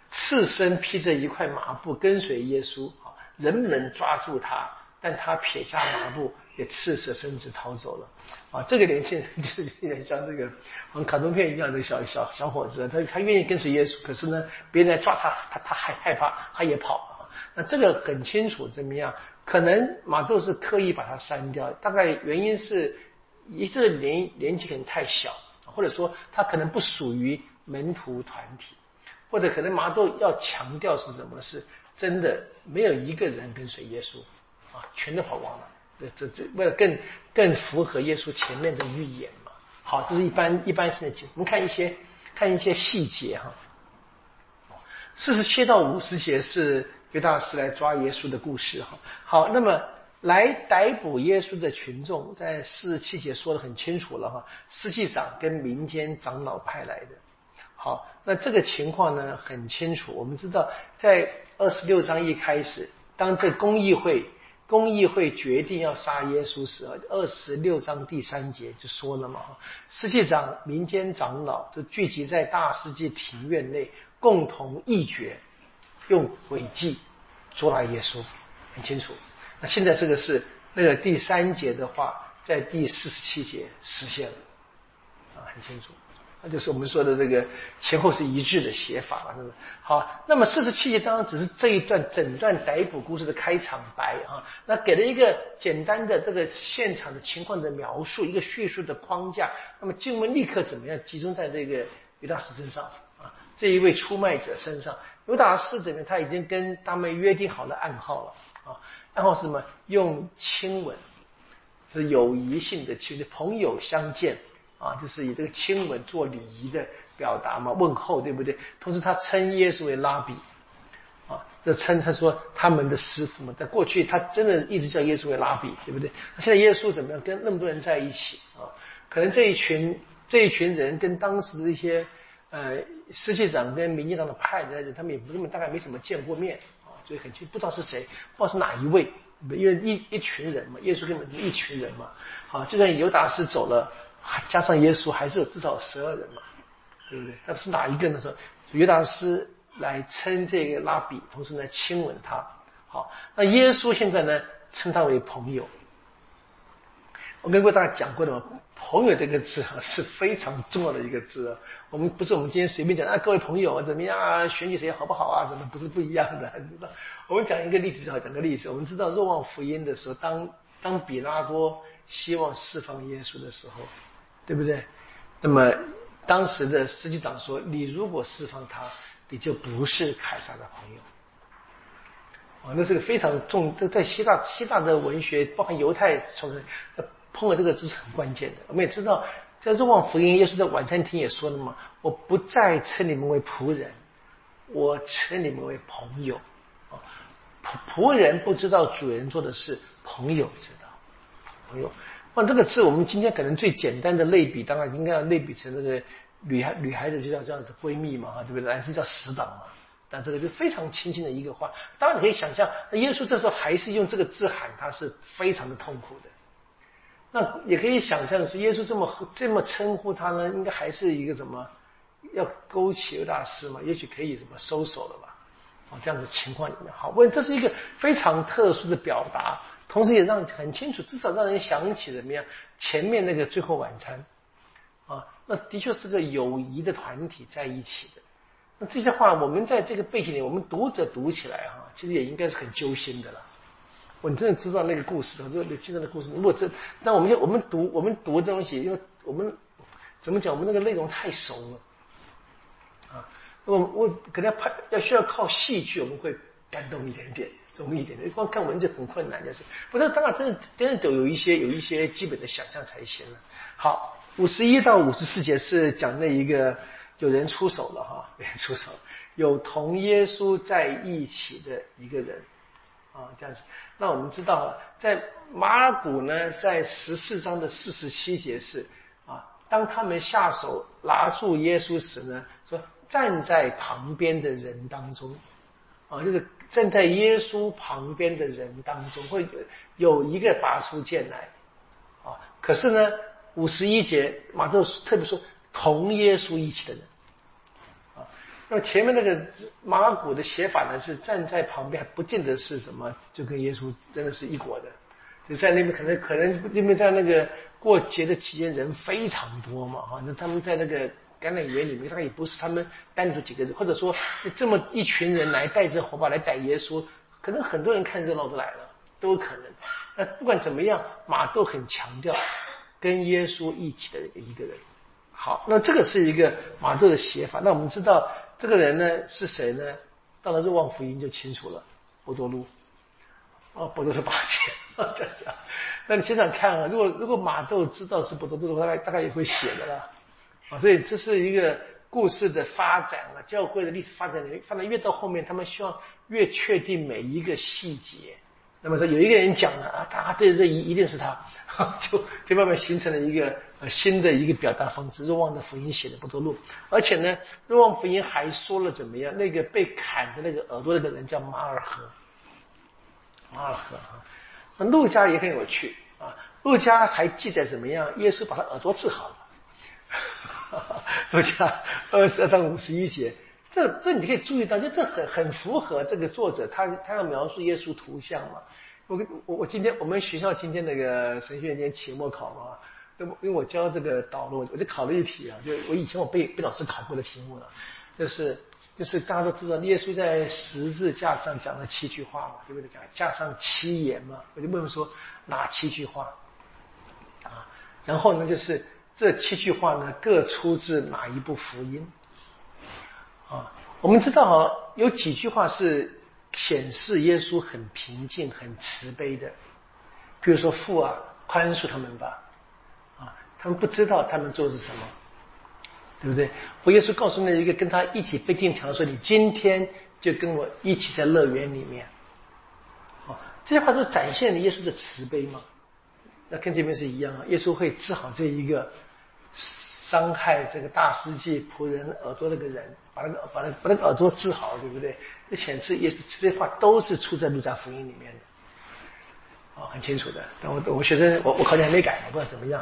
赤身披着一块麻布跟随耶稣，人们抓住他，但他撇下麻布，也赤着身子逃走了。这个年轻人就是有点像这个卡通片一样的小伙子，他愿意跟随耶稣，可是呢，别人来抓他害怕，他也跑。那这个很清楚怎么样？可能马窦是刻意把它删掉，大概原因是这个年纪可能太小，或者说他可能不属于门徒团体，或者可能马窦要强调是什么？是真的没有一个人跟随耶稣全都跑光了。这为了更符合耶稣前面的预言嘛。好，这是一般性的经。我们看一些细节哈。47到50节是犹大斯来抓耶稣的故事哈。好，那么来逮捕耶稣的群众，在47节说得很清楚了哈，司祭长跟民间长老派来的。好，那这个情况呢很清楚，我们知道在26章一开始，当这公议会决定要杀耶稣时，26章第3节就说了嘛，司祭长、民间长老就聚集在大司祭庭院内，共同议决，用诡计捉拿耶稣，很清楚。那现在这个是那个第3节的话，在第47节实现了，很清楚。那就是我们说的这个前后是一致的写法了，是不是？好，那么47节当然只是这一段整段逮捕故事的开场白那给了一个简单的这个现场的情况的描述，一个叙述的框架。那么经文立刻怎么样集中在这个犹大斯身上这一位出卖者身上。犹大斯怎么样？他已经跟他们约定好了暗号了暗号是什么？用亲吻，是友谊性的亲，朋友相见就是以这个亲吻做礼仪的表达嘛，问候，对不对？同时他称耶稣为拉比这称他说他们的师傅嘛，在过去他真的一直叫耶稣为拉比，对不对？现在耶稣怎么样跟那么多人在一起可能这一群人跟当时的一些司祭长跟民间长的派的人，他们也根本大概没什么见过面所以很清楚不知道是谁，不知道是哪一位，因为一群人嘛，耶稣根本是一群人嘛就算犹大斯走了，加上耶稣还是有至少12人嘛，对不对？他是哪一个呢？说犹大斯来称这个拉比，同时呢亲吻他。好，那耶稣现在呢称他为朋友。我跟大家讲过的嘛，朋友这个字是非常重要的一个字我们不是我们今天随便讲各位朋友怎么样选举谁好不好怎么不是不一样的。我们讲一个例子就好，讲个例子。我们知道若望福音的时候，当比拉多希望释放耶稣的时候，对不对？那么当时的司祭长说，你如果释放他，你就不是凯撒的朋友那是个非常重，在希腊的文学包含犹太碰了这个字是很关键的。我们也知道在若望福音，耶稣在晚餐厅也说了嘛，我不再称你们为仆人，我称你们为朋友仆人不知道主人做的事，朋友知道。朋友这个字我们今天可能最简单的类比，当然应该要类比成这个女孩子就叫闺蜜嘛对不对？男生叫死党嘛。但这个就非常亲近的一个话，当然你可以想象，耶稣这时候还是用这个字喊他，是非常的痛苦的。那也可以想象的是，耶稣这么称呼他呢，应该还是一个什么要勾起犹大斯嘛，也许可以什么收手了吧这样的情况里面。好，这是一个非常特殊的表达，同时也让很清楚，至少让人想起怎么样前面那个最后晚餐那的确是个友谊的团体在一起的。那这些话我们在这个背景里，我们读者读起来其实也应该是很揪心的了。你真的知道那个故事这个记得的故事，如果那我们读的东西，因为我们怎么讲，我们那个内容太熟了我可能需要靠戏剧，我们会感动一点点，容易一点点。光看文字很困难，就是不是当然真的得有一些基本的想象才行了。好，51到54节是讲那一个有人出手了有人出手，有同耶稣在一起的一个人这样子。那我们知道在马尔谷呢，在14章的47节是当他们下手拿住耶稣时呢，说站在旁边的人当中就是站在耶稣旁边的人当中会有一个拔出剑来可是呢51节马窦特别说同耶稣一起的人那么前面那个马尔谷的写法呢，是站在旁边，还不见得是什么，就跟耶稣真的是一国的。就在那边可能因为在那个过节的期间人非常多嘛，哈，那他们在那个橄榄园里面，大概也不是他们单独几个人，或者说这么一群人来带着火把来逮耶稣，可能很多人看热闹都来了，都有可能。那不管怎么样，马窦很强调跟耶稣一起的一个人。好，那这个是一个马窦的写法。那我们知道这个人呢是谁呢？到了若望福音就清楚了，伯多禄。伯多禄8节，这样。那你想想看啊，如果马窦知道是伯多禄的话，大概也会写的啦。所以这是一个故事的发展啊，教会的历史发展里面，发展越到后面，他们希望越确定每一个细节。那么说有一个人讲了啊，对，一定是他，就慢慢形成了一个新的一个表达方式。若望的福音写的伯多禄，而且呢，若望福音还说了怎么样，那个被砍的那个耳朵那个人叫马尔和啊。那路加也很有趣啊，路加还记载怎么样，耶稣把他耳朵治好了。路加22章51节。这你可以注意到，就这很符合这个作者他要描述耶稣图像嘛。我今天我们学校今天那个神学院期末考嘛，因为我教这个导论，我就考了一题啊，就我以前被老师考过的题目了，就是大家都知道耶稣在十字架上讲了7句话嘛，对不对？加上7言嘛，我就问说哪7句话啊？然后呢，就是这7句话呢各出自哪一部福音？我们知道有几句话是显示耶稣很平静、很慈悲的，比如说父啊，宽恕他们吧，他们不知道他们做的是什么，对不对？耶稣告诉那一个跟他一起被钉墙说：“你今天就跟我一起在乐园里面。”这些话都展现了耶稣的慈悲嘛。那跟这边是一样啊，耶稣会治好这一个伤害这个大司祭仆人耳朵那个人，把那个耳朵治好，对不对？这显示耶稣这些话都是出在路加福音里面的，很清楚的。但我学生我考卷还没改，我不知道怎么样。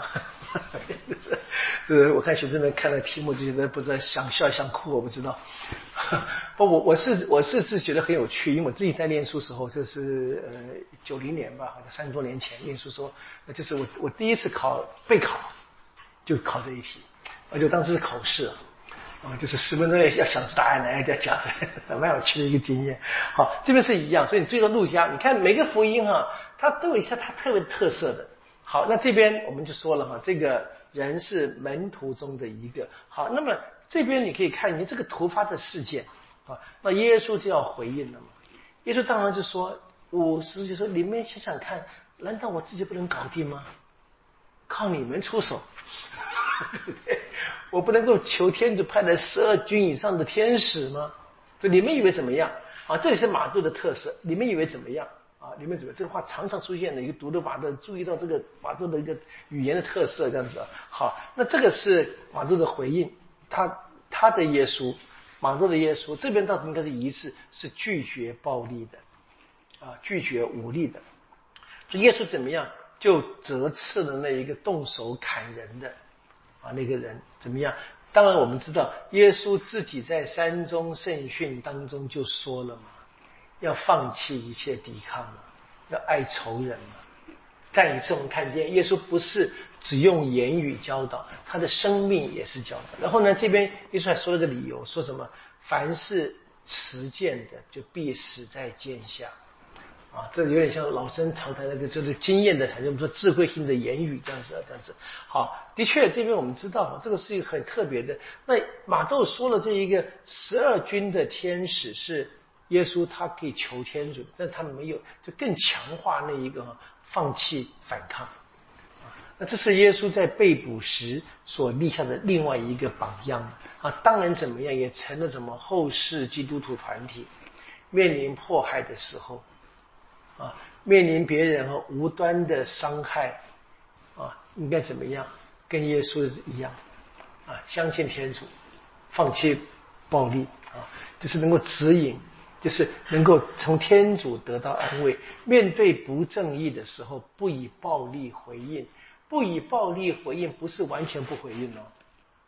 我看学生们看了题目就觉得不知道想笑想哭，我不知道。我是觉得很有趣，因为我自己在念书时候，就是90年吧，好像30多年前念书时候，那就是我第一次备考就考这一题。而且当时是考试就是10分钟要想出答案来，再讲出来，蛮有趣的一个经验。好，这边是一样，所以你追到路加，你看每个福音它都有一些它特别特色的。好，那这边我们就说了这个人是门徒中的一个。好，那么这边你可以看见这个突发的事件那耶稣就要回应了嘛。耶稣当然就说50节说，你们想想看，难道我自己不能搞定吗？靠你们出手。对不对？我不能够求天主派来12军以上的天使吗？所以你们以为怎么样这也是马窦的特色。你们以为怎么样你们怎么这个话常常出现的一个读的马窦，注意到这个马窦的一个语言的特色，这样子好，那这个是马窦的回应，他的耶稣，马窦的耶稣这边倒是应该是一致，是拒绝暴力的拒绝武力的。所以耶稣怎么样就责斥了那一个动手砍人的那个人怎么样？当然我们知道耶稣自己在山中圣训当中就说了嘛，要放弃一切抵抗嘛，要爱仇人嘛。再一次我们看见耶稣不是只用言语教导，他的生命也是教导。然后呢，这边耶稣还说了个理由，说什么凡是持剑的就必死在剑下这有点像老生常谈那个就是经验的产生，我们说智慧性的言语这样子。好，的确这边我们知道这个是一个很特别的。那马窦说了这一个12军的天使是耶稣他可以求天主，但他没有，就更强化那一个放弃反抗那这是耶稣在被捕时所立下的另外一个榜样当然怎么样也成了什么后世基督徒团体面临迫害的时候面临别人无端的伤害应该怎么样？跟耶稣一样相信天主，放弃暴力就是能够指引，就是能够从天主得到安慰。面对不正义的时候，不以暴力回应，不以暴力回应不是完全不回应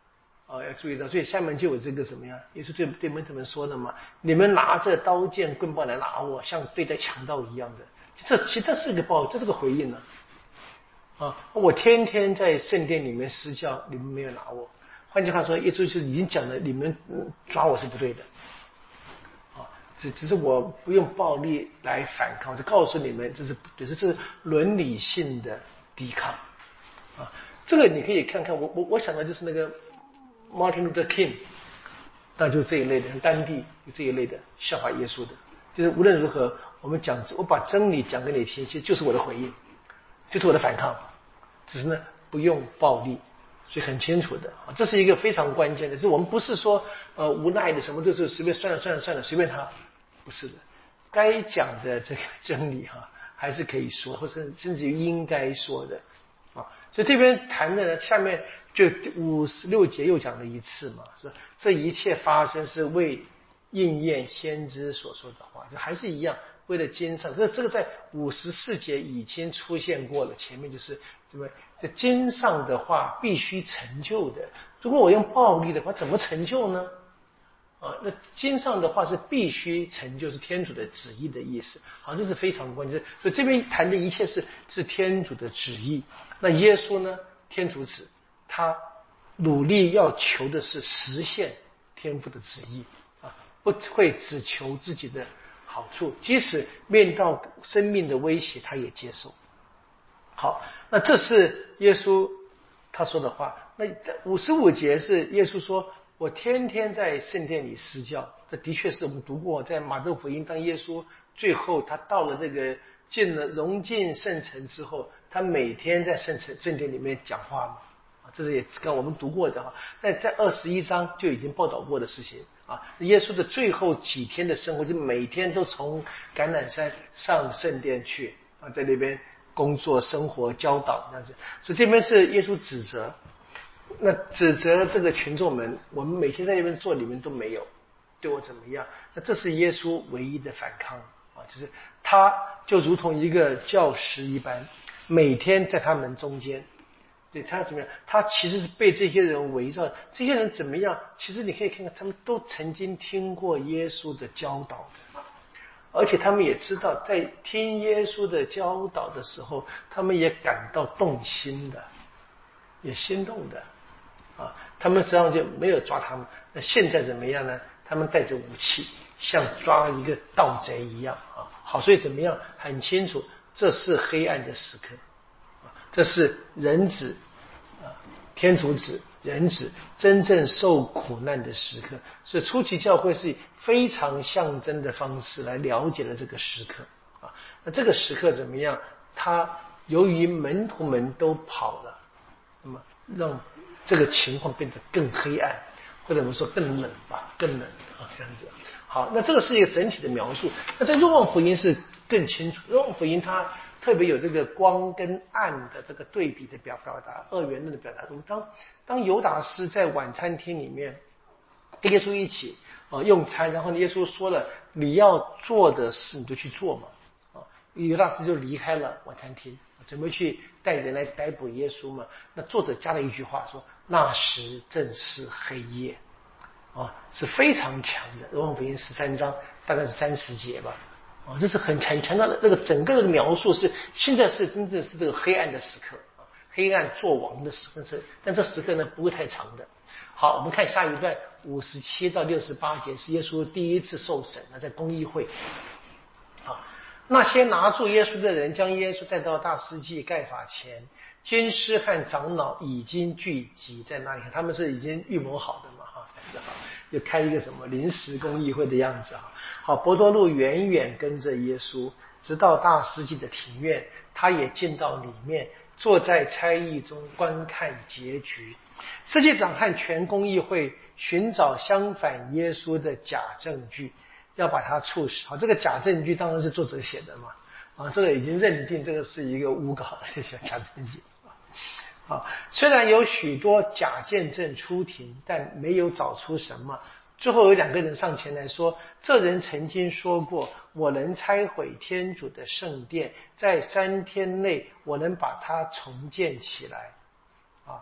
要注意到，所以下面就有这个什么呀？耶稣对门徒们说的嘛，你们拿着刀剑棍棒来拿我，像对待强盗一样的。其实这是个这是个回应呢。我天天在圣殿里面施教，你们没有拿我。换句话说，耶稣就已经讲了，你们抓我是不对的。只是我不用暴力来反抗，是告诉你们这是不对，这是伦理性的抵抗。这个你可以看看，我想到就是那个 Martin Luther King， 那就这一类的，丹地有这一类的效法耶稣的，就是无论如何，我把真理讲给你听，其实就是我的回应，就是我的反抗，只是呢不用暴力，所以很清楚的。这是一个非常关键的，就是我们不是说无奈的什么就是随便算了随便他，不是的，该讲的这个真理还是可以说，或者甚至于应该说的。所以这边谈的呢，下面就56节又讲了一次嘛，说这一切发生是为应验先知所说的话，就还是一样，为了经上，这个在54节已经出现过了，前面就是怎么这经上的话必须成就的，如果我用暴力的话，怎么成就呢？那经上的话是必须成就，是天主的旨意的意思。好，这是非常关键。所以这边谈的一切是天主的旨意。那耶稣呢，天主子，他努力要求的是实现天父的旨意不会只求自己的好处，即使面到生命的威胁，他也接受。好，那这是耶稣他说的话。那55节是耶稣说，我天天在圣殿里施教，这的确是我们读过，在马窦福音，当耶稣最后他到了这个融进圣城之后，他每天在圣殿里面讲话嘛，这是也跟我们读过的但在21章就已经报道过的事情耶稣的最后几天的生活，就每天都从橄榄山上圣殿去在那边工作、生活、教导这样子。所以这边是耶稣指责。那指责这个群众们，我们每天在那边做，你们都没有对我怎么样？那这是耶稣唯一的反抗就是他就如同一个教师一般，每天在他们中间。对他怎么样？他其实是被这些人围绕，这些人怎么样？其实你可以看看，他们都曾经听过耶稣的教导的，而且他们也知道，在听耶稣的教导的时候，他们也感到动心的，也心动的。他们实际上就没有抓他们。那现在怎么样呢？他们带着武器，像抓一个盗贼一样好，所以怎么样？很清楚，这是黑暗的时刻这是人子天主子人子真正受苦难的时刻。所以初期教会是非常象征的方式来了解了这个时刻那这个时刻怎么样？他由于门徒们都跑了，那么让这个情况变得更黑暗，或者我们说更冷吧，更冷这样子。好，那这个是一个整体的描述。那在若望福音是更清楚，若望福音它特别有这个光跟暗的这个对比的表达，二元论的表达。当犹达斯在晚餐厅里面跟耶稣一起用餐，然后耶稣说了你要做的事你就去做嘛犹达斯就离开了晚餐厅，准备去带人来逮捕耶稣嘛。那作者加了一句话说，那时正是黑夜是非常强的。若望福音13章大概是30节吧这是很强调的那个整个的描述是现在是真正是这个黑暗的时刻黑暗作王的时刻但这时刻呢不会太长的。好，我们看下一段57到68节是耶稣第一次受审在公议会那些拿住耶稣的人将耶稣带到大司祭盖法前，监师和长老已经聚集在那里，他们是已经预谋好的嘛就开一个什么临时公议会的样子好，伯多禄远远跟着耶稣直到大司祭的庭院，他也进到里面，坐在差役中观看结局。司祭长和全公议会寻找相反耶稣的假证据，要把他处死。好，这个假证据当然是作者写的嘛这个已经认定这个是一个诬告的假证据虽然有许多假见证出庭，但没有找出什么。最后有2个人上前来说，这人曾经说过，我能拆毁天主的圣殿，在3天内我能把它重建起来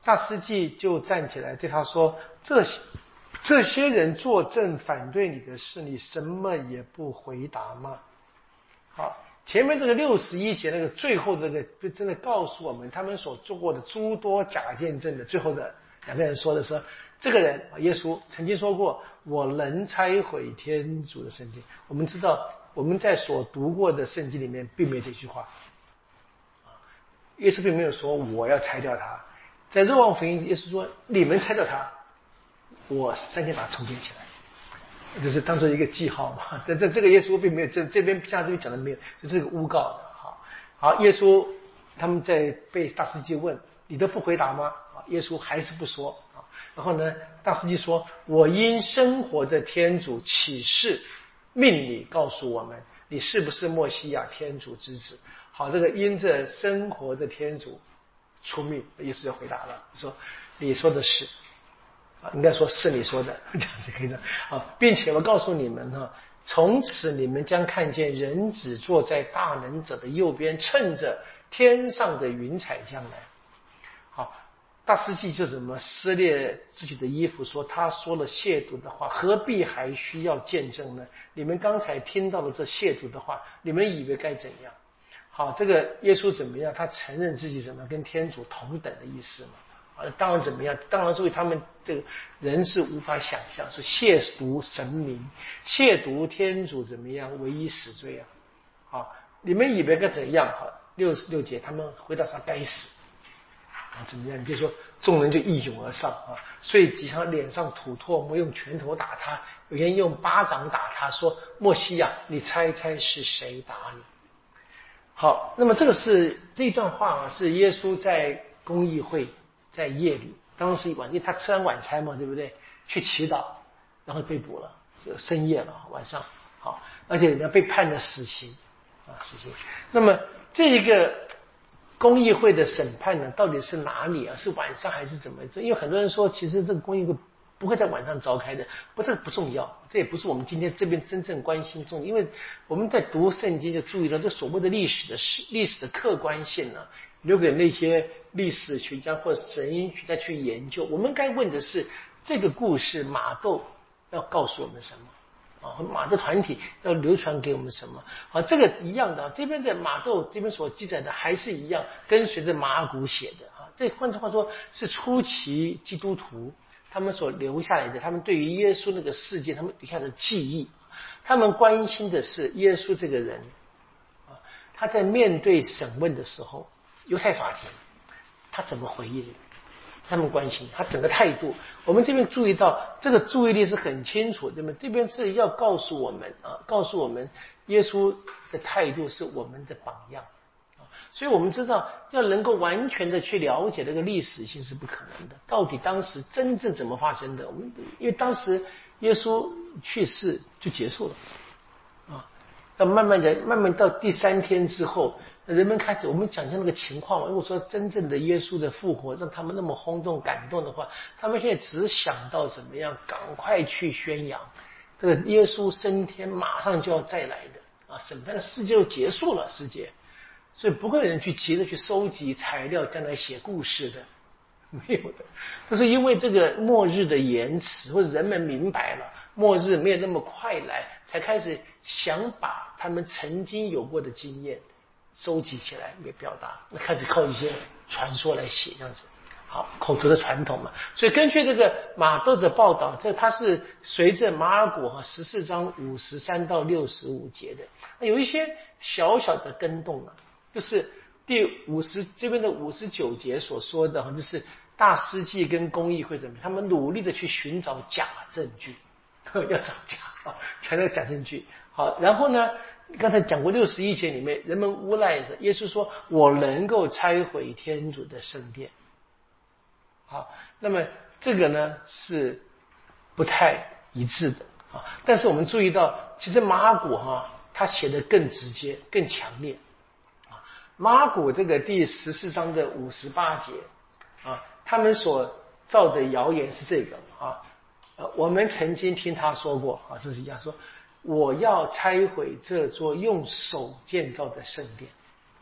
大司祭就站起来对他说：这些人作证反对你的事，你什么也不回答吗？好，前面这个61节那个最后的那个真的告诉我们他们所做过的诸多假见证的最后的两个人说的说，这个人耶稣曾经说过，我能拆毁天主的圣经。我们知道我们在所读过的圣经里面并没有这句话，耶稣并没有说我要拆掉它。在若望福音耶稣说你们拆掉它，我3天把它重建起来，就是当做一个记号嘛。这个耶稣并没有这边像这边讲的没有，这是个诬告的。好，耶稣他们在被大司祭问，你都不回答吗？耶稣还是不说。然后呢，大司祭说，我因生活的天主起誓命你告诉我们，你是不是默西亚天主之子。好，这个因着生活的天主出命，耶稣就回答了，说你说的是，应该说是你说的，这样就可以了。并且我告诉你们从此你们将看见人子坐在大能者的右边，乘着天上的云彩将来。好，大司祭就怎么撕裂自己的衣服，说他说了亵渎的话，何必还需要见证呢？你们刚才听到了这亵渎的话，你们以为该怎样？好，这个耶稣怎么样？他承认自己怎么跟天主同等的意思嘛？当然怎么样？当然是为他们这个人是无法想象，是亵渎神明，亵渎天主怎么样？唯一死罪啊！好，你们以为该怎样？66节，他们回答说该死。怎么样？你比如说，众人就一涌而上遂即向脸上吐唾沫，用拳头打他，有人用巴掌打他，说：默西亚，你猜猜是谁打你？好，那么这一段话是耶稣在公议会在夜里，当时因为他吃完晚餐嘛，对不对？去祈祷，然后被捕了，深夜了，晚上。好，而且人家被判了死刑死刑。那么这一个公议会的审判呢，到底是哪里是晚上还是怎么？因为很多人说，其实这个公议会不会在晚上召开的，这个不重要，这也不是我们今天这边真正关心重点。因为我们在读圣经就注意到，这所谓的历史的客观性呢，留给那些历史学家或者神学家去研究。我们该问的是，这个故事马窦要告诉我们什么？马窦团体要流传给我们什么？这个一样的，这边的马窦这边所记载的还是一样，跟随着马尔谷写的这换句话说，是初期基督徒他们所留下来的，他们对于耶稣那个世界，他们留下的记忆，他们关心的是耶稣这个人他在面对审问的时候，犹太法庭他怎么回应？他们关心他整个态度。我们这边注意到这个注意力是很清楚，对吗？这边是要告诉我们告诉我们耶稣的态度是我们的榜样所以我们知道要能够完全的去了解这个历史性是不可能的，到底当时真正怎么发生的，因为当时耶稣去世就结束了要慢慢到第3天之后，人们开始我们讲讲那个情况如果说真正的耶稣的复活让他们那么轰动感动的话，他们现在只想到怎么样赶快去宣扬这个耶稣升天马上就要再来的审判的世界就结束了世界，所以不会有人去急着去收集材料将来写故事的，没有的。就是因为这个末日的延迟，或者人们明白了末日没有那么快来，才开始想把他们曾经有过的经验收集起来也表达，开始靠一些传说来写这样子。好，口头的传统嘛。所以根据这个马窦的报道，它是随着马尔谷14章53到65节的，有一些小小的更动就是第50这边的59节所说的就是大司祭跟公议会怎么他们努力的去寻找假证据要找强调假证据。好，然后呢刚才讲过61节里面人们诬赖着耶稣说我能够拆毁天主的圣殿。好，那么这个呢是不太一致的但是我们注意到其实马尔谷他写的更直接更强烈马尔谷这个第14章的58节他们所造的谣言是这个我们曾经听他说过这是一样说我要拆毁这座用手建造的圣殿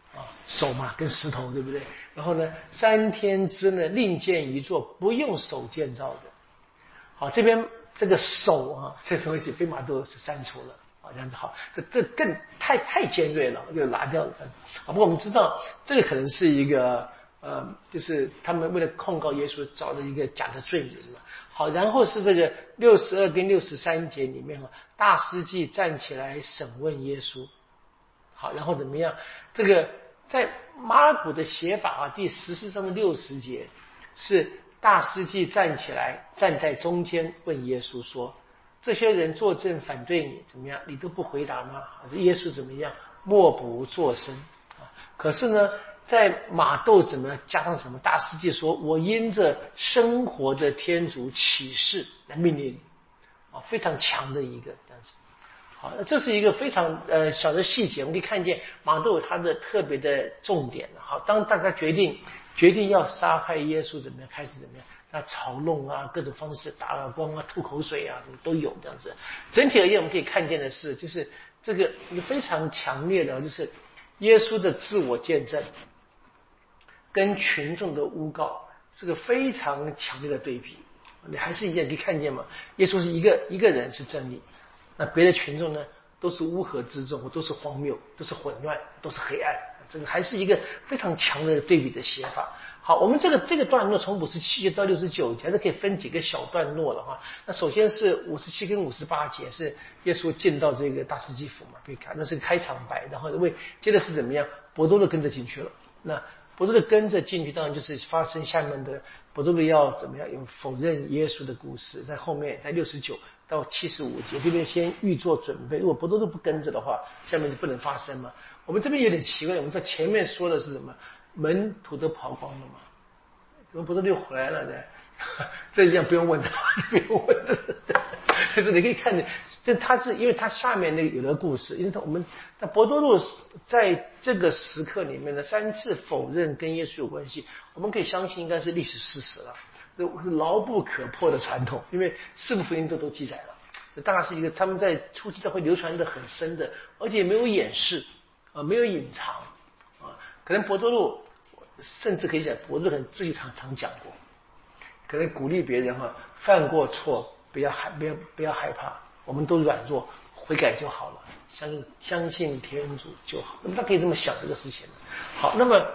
手嘛跟石头，对不对？然后呢，3天之内另建一座不用手建造的。好，这边这个手这东西被马窦是删除了。这样子好，这更太尖锐了，就拿掉了这样子。不过我们知道这个可能是一个就是他们为了控告耶稣找了一个假的罪名嘛。好，然后是这个62跟63节里面大司祭站起来审问耶稣。好，然后怎么样？这个在马尔谷的写法第14章的60节是大司祭站起来，站在中间问耶稣说。这些人作证反对你，怎么样？你都不回答吗？耶稣怎么样？默不作声。可是呢，在马窦怎么加上什么？大司祭说：“我因着生活的天主启示来命令你。”非常强的一个这样子。好，这是一个非常小的细节，我们可以看见马窦有他的特别的重点。好，当大家决定要杀害耶稣，怎么样？开始怎么样？那嘲弄各种方式，打耳光吐口水都有这样子。整体而言，我们可以看见的是，就是这个一个非常强烈的，就是耶稣的自我见证跟群众的诬告是个非常强烈的对比。你还是一样可以看见嘛？耶稣是一个人是真理，那别的群众呢都是乌合之众，都是荒谬，都是混乱，都是黑暗。这个还是一个非常强的对比的写法。好，我们这个段落从57节到69节还是可以分几个小段落了那首先是57跟58节是耶稣进到这个大司祭府嘛，可以看那是个开场白，然后接着是怎么样？伯多禄跟着进去了。那伯多禄跟着进去，当然就是发生下面的伯多禄要怎么样有否认耶稣的故事，在后面在69到75节这边先预做准备。如果伯多禄不跟着的话，下面就不能发生嘛。我们这边有点奇怪，我们在前面说的是什么？门徒都跑光了嘛？怎么伯多禄又回来了呢？这一样不用问的，不用问的。可是你可以看见，这他是因为他下面那个有的故事，因为他伯多禄在这个时刻里面的3次否认跟耶稣有关系，我们可以相信应该是历史事实了，是牢不可破的传统，因为四部福音都记载了。这当然是一个他们在初期教会流传的很深的，而且没有掩饰没有隐藏可能伯多禄甚至可以讲，伯多禄可能自己常讲过，可能鼓励别人犯过错不要害怕，我们都软弱，悔改就好了，相信天主就好。那么他可以这么想这个事情。好，那么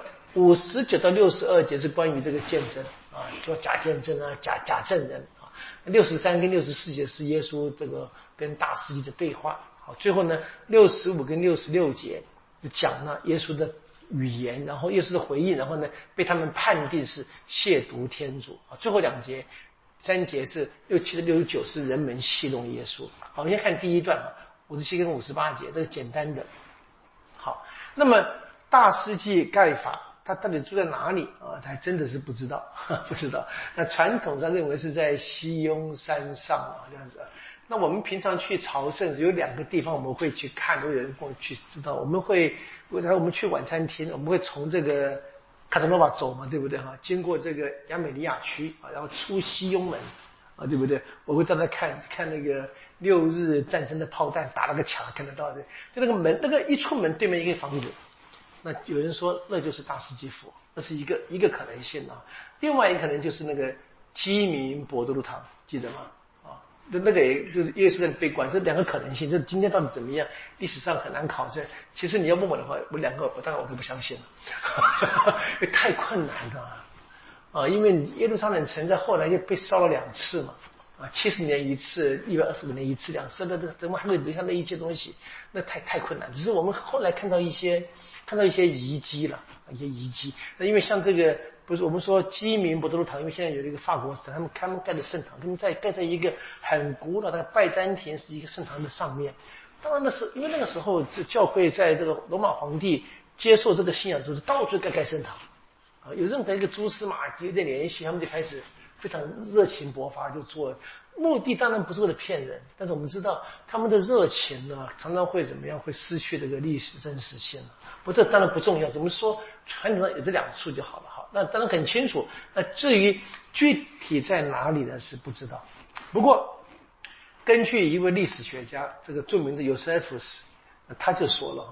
59到62节是关于这个见证叫假见证假证人63跟64节是耶稣这个跟大司祭的对话。好，最后呢65跟66节是讲了耶稣的语言，然后耶稣的回应，然后呢被他们判定是亵渎天主。最后2节3节是67到69是人们戏弄耶稣。好，我们先看第一段57跟58节，这个简单的。好，那么大司祭盖法他到底住在哪里还真的是不知道不知道。那传统上认为是在西雍山上这样子。那我们平常去朝圣有2个地方我们会去看，如果有人跟我去知道，我们去晚餐厅，我们会从这个卡萨诺瓦走嘛，对不对经过这个亚美尼亚区然后出西雍门对不对？我会到那看那个6日战争的炮弹打了个墙，看得到的。就那个门，那个一出门对面一个房子，那有人说那就是大司祭府，那是一个可能性另外一个可能就是那个基民伯多禄堂，记得吗？那个也就是耶稣在被关，这2个可能性，这今天到底怎么样？历史上很难考证。其实你要问我的话，我2个当然我都不相信了，太困难了因为耶路撒冷城在后来就被烧了2次嘛，70年一次，125年一次，2次，那怎么还会留下那一些东西？那太困难。只是我们后来看到一些遗迹了，一些遗迹。那因为像这个。不是我们说基民伯多禄堂，因为现在有一个法国省，他们盖的圣堂，他们盖在一个很古老的拜占庭是一个圣堂的上面。当然因为那个时候这教会在这个罗马皇帝接受这个信仰之后，到处盖圣堂有任何一个蛛丝马迹有点联系，他们就开始非常热情勃发，就做。目的当然不是为了骗人，但是我们知道他们的热情呢，常常会怎么样？会失去这个历史真实性不，这当然不重要。怎么说？传统上有这2处就好了。好，那当然很清楚。那至于具体在哪里呢？是不知道。不过，根据一位历史学家，这个著名的尤塞夫斯，他就说了，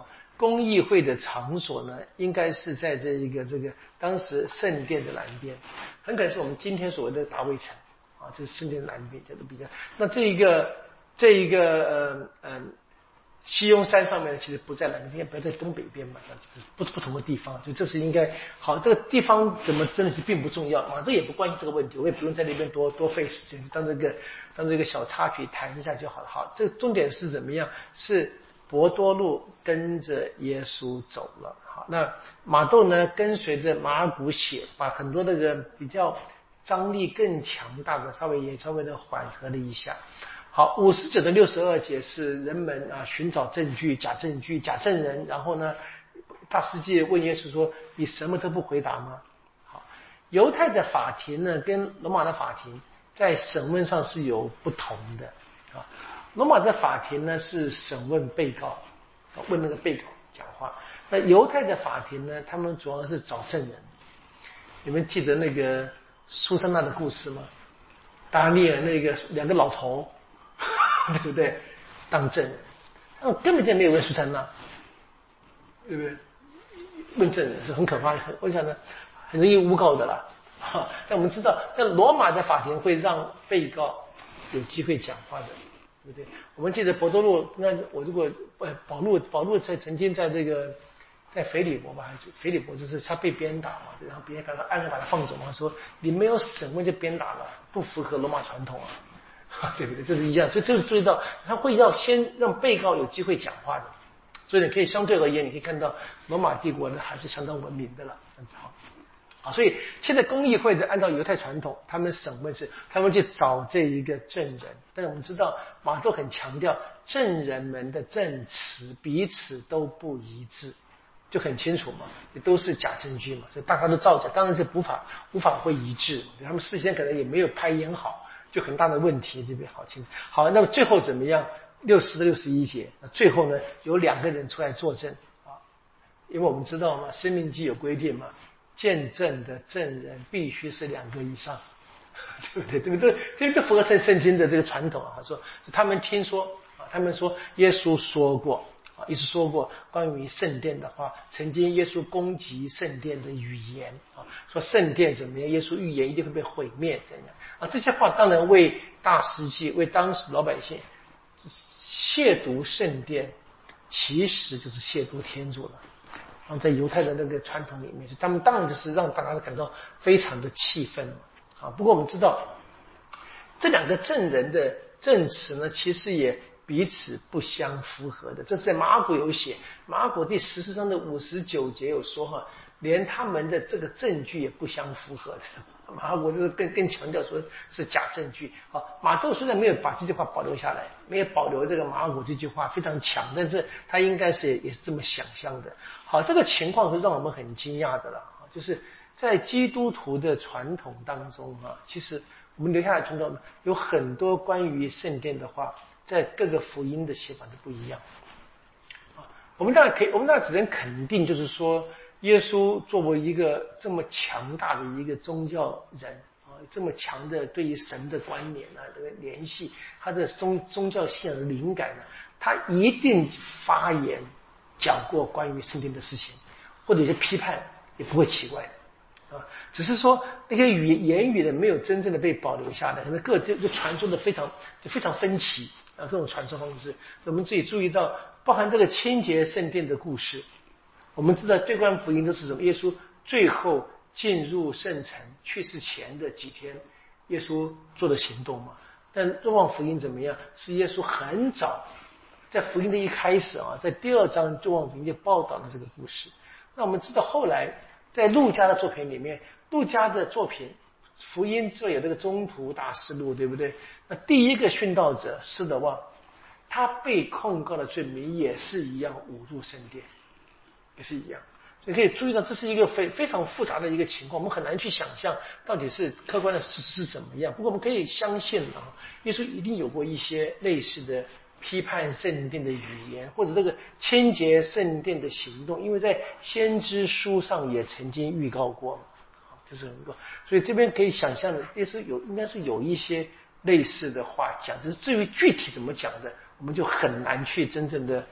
公议会的场所呢，应该是在这个当时圣殿的南边，很可能是我们今天所谓的大卫城啊，这是圣殿南边这个比较。那这一个西雍山上面其实不在南边，应该不在东北边嘛，这是不同的地方，所以这是应该好。这个地方怎么真的是并不重要，马都也不关心这个问题，我也不用在那边多费时间，当这个小插曲谈一下就好了。好，这个重点是怎么样？是伯多禄跟着耶稣走了。好，那马窦呢跟随着马古写，把很多那个比较张力更强大的稍微的缓和了一下。好，59到62节是人们寻找证据、假证据、假证人，然后呢，大司祭问耶稣说：“你什么都不回答吗？”好，犹太的法庭呢跟罗马的法庭在审问上是有不同的啊。罗马的法庭呢是审问被告，问那个被告讲话；那犹太的法庭呢，他们主要是找证人。你们记得那个苏珊娜的故事吗？达尼尔那个2个老头。对不对？当证人，他们根本就没有问苏珊娜，对不对？问证人是很可怕的，我想呢，很容易诬告的啦。但我们知道，在罗马的法庭会让被告有机会讲话的，对不对？我们记得伯多禄，那我如果保禄曾经在这个在腓利伯吧，还是腓利伯，就是他被鞭打嘛，然后别人按着把他放走嘛，说你没有审问就鞭打了，不符合罗马传统啊。对不对？这是一样，就这个注意到，他会要先让被告有机会讲话的，所以你可以相对而言，你可以看到罗马帝国呢还是相当文明的了，这样子好。所以现在公议会的按照犹太传统，他们审问是他们去找这一个证人，但是我们知道马窦很强调证人们的证词彼此都不一致，就很清楚嘛，这都是假证据嘛，所以大家都造假，当然是无法会一致，他们事先可能也没有排演好。就很大的问题，这边好清楚。好，那么最后怎么样？60到61节，那最后呢，有2个人出来作证啊，因为我们知道嘛，《申命记》有规定嘛，见证的证人必须是2个以上，对不对？对不对？这个符合圣经的这个传统啊。说他们听说啊，他们说耶稣说过。一直说过关于圣殿的话，曾经耶稣攻击圣殿的语言啊，说圣殿怎么样，耶稣预言一定会被毁灭怎样啊？这些话当然为大司祭，为当时老百姓亵渎圣殿，其实就是亵渎天主了。然后在犹太的那个传统里面，他们当然就是让大家感到非常的气愤啊。不过我们知道，这2个证人的证词呢，其实也彼此不相符合的，这是在马可有写，马可第14章的59节有说哈，连他们的这个证据也不相符合的。马可就是更强调说是假证据。好，马窦虽然没有把这句话保留下来，没有保留这个马可这句话非常强，但是他应该是也是这么想象的。好，这个情况会让我们很惊讶的了，就是在基督徒的传统当中啊，其实我们留下来传统有很多关于圣殿的话。在各个福音的写法是不一样我们当然只能肯定，就是说，耶稣作为一个这么强大的一个宗教人这么强的对于神的观念这个联系，他的宗教信仰的灵感他一定发言讲过关于圣殿的事情，或者有些批判也不会奇怪的。只是说那些言语没有真正的被保留下来，可能就传说的非常分歧各种传说方式。我们自己注意到，包含这个清洁圣殿的故事，我们知道对观福音都是什么？耶稣最后进入圣城去世前的几天，耶稣做的行动嘛。但若望福音怎么样？是耶稣很早在福音的一开始在第2章若望福音就报道了这个故事。那我们知道后来在路加的作品里面，路加的作品福音之后有这个中途大事录，对不对？那第一个殉道者施德旺，他被控告的罪名也是一样，侮辱圣殿，也是一样。所以可以注意到，这是一个非常复杂的一个情况，我们很难去想象到底是客观的事实是怎么样。不过我们可以相信耶稣一定有过一些类似的批判圣殿的语言，或者这个清洁圣殿的行动，因为在先知书上也曾经预告过，这是很多。所以这边可以想象的，应该是有一些类似的话讲，只是至于具体怎么讲的，我们就很难去真正的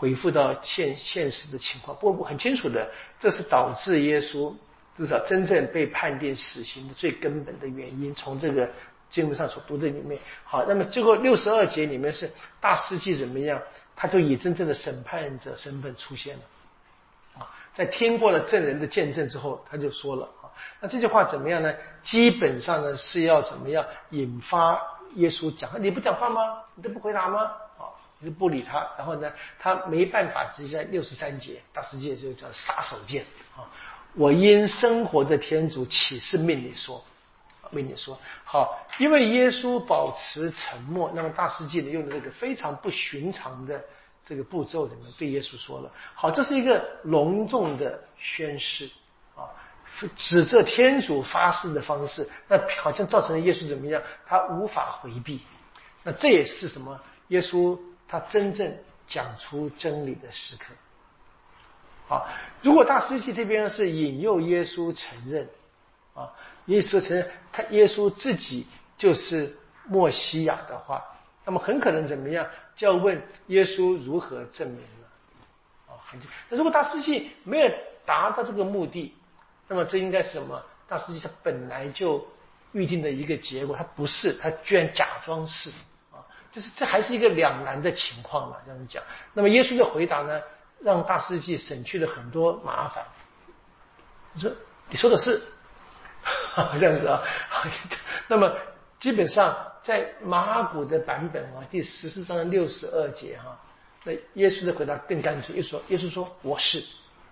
回复到现实的情况。不过很清楚的，这是导致耶稣至少真正被判定死刑的最根本的原因。从这个经文上所读的里面，好，那么最后62节里面是大司祭怎么样，他就以真正的审判者身份出现了。在听过了证人的见证之后，他就说了那这句话怎么样呢？基本上呢是要怎么样引发耶稣讲话？你不讲话吗？你都不回答吗？你就不理他，然后呢，他没办法，直接在63节，大司祭就叫杀手锏我因生活的天主岂是命你说？命你说好，因为耶稣保持沉默，那么大司祭呢用了这个非常不寻常的这个步骤，怎么对耶稣说了？好，这是一个隆重的宣誓指着天主发誓的方式，那好像造成了耶稣怎么样？他无法回避。那这也是什么？耶稣他真正讲出真理的时刻。如果大司祭这边是引诱耶稣承认耶稣承认耶稣自己就是默西亚的话，那么很可能怎么样？就要问耶稣如何证明了那如果大司祭没有达到这个目的，那么这应该是什么？大司祭他本来就预定的一个结果，他不是，他居然假装是就是这还是一个两难的情况嘛，这样讲。那么耶稣的回答呢，让大司祭省去了很多麻烦。你说的是这样子那么基本上在马可的版本第14章62节那耶稣的回答更干脆，耶稣说我是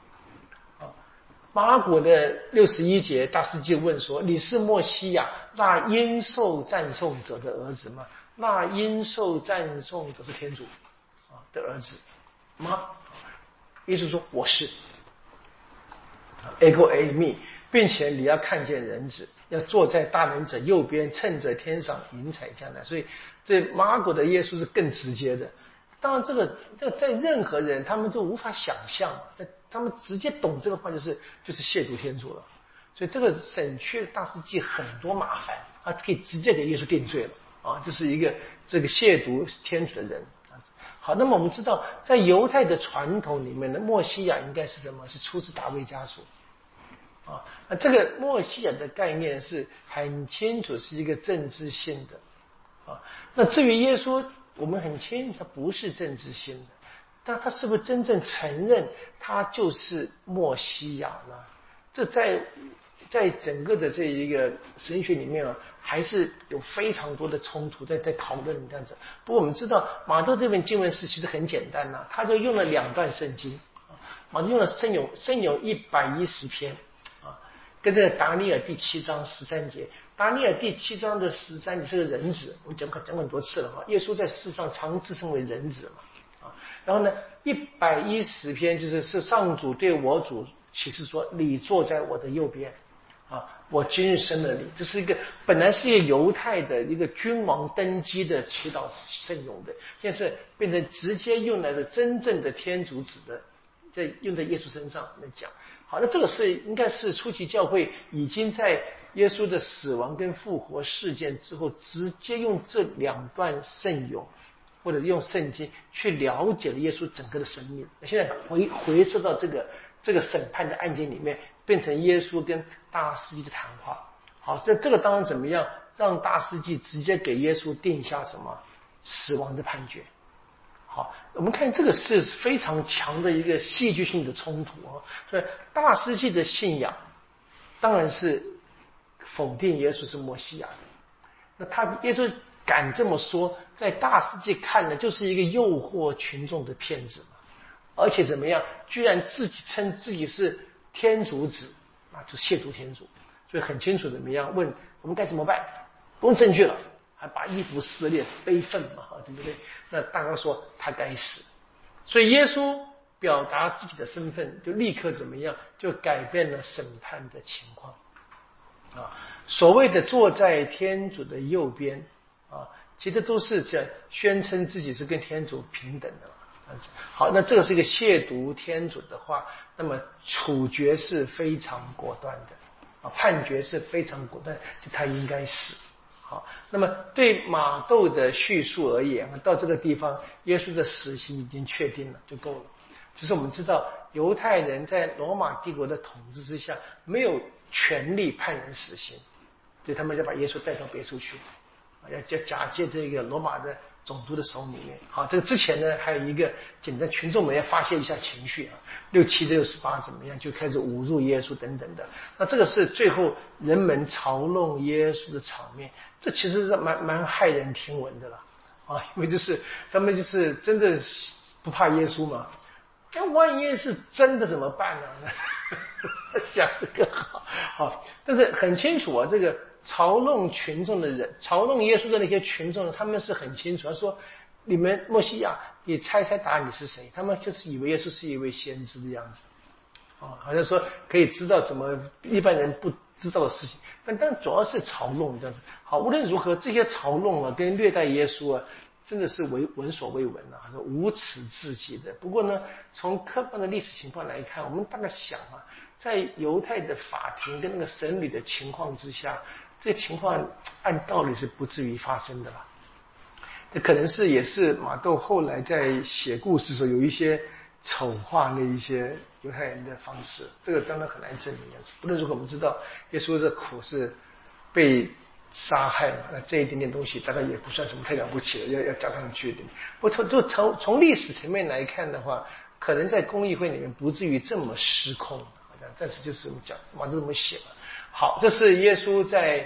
马可的61节，大司祭问说你是默西亚，那应受赞颂者的儿子吗？那应受赞颂者是天主的儿子吗？耶稣说我是 ego eimi， 并且你要看见人子，要坐在大能者右边，乘着天上云彩将来。所以这马可的耶稣是更直接的。当然这个在任何人他们都无法想象，他们直接懂这个话就是亵渎天主了。所以这个省去了大司祭很多麻烦，他可以直接给耶稣定罪了这是一个这个亵渎天主的人。好，那么我们知道在犹太的传统里面的默西亚应该是什么？是出自大卫家族那这个默西亚的概念是很清楚是一个政治性的那至于耶稣，我们很清楚他不是政治性的，但他是不是真正承认他就是默西亚呢？这在整个的这一个神学里面还是有非常多的冲突在讨论这样子。不过我们知道马窦这本经文是其实很简单他就用了2段圣经马窦用了圣咏110篇跟这个达尼尔第7章13节。达尼尔第7章的13节是个人子，我们讲过很多次了耶稣在世上常自称为人子嘛然后呢110篇就是上主对我主启示说你坐在我的右边我今日生了你。这是一个本来是一个犹太的一个君王登基的祈祷圣咏的，现在是变成直接用来的真正的天主子的，在用在耶稣身上来讲。好，那这个是应该是初期教会已经在耶稣的死亡跟复活事件之后，直接用这2段圣咏或者用圣经去了解了耶稣整个的生命。现在回溯到这个审判的案件里面，变成耶稣跟大司祭的谈话。好，这个当然怎么样让大司祭直接给耶稣定下什么死亡的判决。好，我们看这个是非常强的一个戏剧性的冲突所以大司祭的信仰当然是否定耶稣是默西亚的。那耶稣敢这么说，在大司祭看呢，就是一个诱惑群众的骗子嘛。而且怎么样，居然自己称自己是天主子就亵渎天主。所以很清楚怎么样问我们该怎么办，不用证据了，还把衣服撕裂悲愤嘛，对不对？那大家说他该死。所以耶稣表达自己的身份，就立刻怎么样，就改变了审判的情况所谓的坐在天主的右边其实都是在宣称自己是跟天主平等的。好，那这个是一个亵渎天主的话，那么处决是非常果断的判决是非常果断，就他应该死好，那么对马窦的叙述而言，到这个地方，耶稣的死刑已经确定了，就够了。只是我们知道，犹太人在罗马帝国的统治之下，没有权利判人死刑，所以他们就把耶稣带到别处去，要假借这个罗马的总督的手里面。好，这个之前呢，还有一个简单，群众们要发泄一下情绪啊，6、7、6、18怎么样，就开始侮辱耶稣等等的。那这个是最后人们嘲弄耶稣的场面，这其实是蛮骇人听闻的了啊，因为就是他们就是真的不怕耶稣嘛。那万一是真的怎么办呢？想得更好。好，但是很清楚啊，这个嘲弄群众的人，嘲弄耶稣的那些群众，他们是很清楚。他说：“你们默西亚，你猜答案你是谁？”他们就是以为耶稣是一位先知的样子，好像说可以知道什么一般人不知道的事情。但主要是嘲弄这样子。好，无论如何，这些嘲弄啊，跟虐待耶稣啊，真的是闻所未闻啊，是无耻至极的。不过呢，从客观的历史情况来看，我们大概想啊，在犹太的法庭跟那个审理的情况之下，这个情况按道理是不至于发生的啦。这可能是也是马窦后来在写故事的时候有一些丑化那一些犹太人的方式，这个当然很难证明。不论如何，我们知道耶稣的苦是被杀害嘛，那这一点点东西大概也不算什么太了不起的，要加上去的。不从历史层面来看的话，可能在公议会里面不至于这么失控，好像，但是就是我们讲马窦这么写了。好，这是耶稣在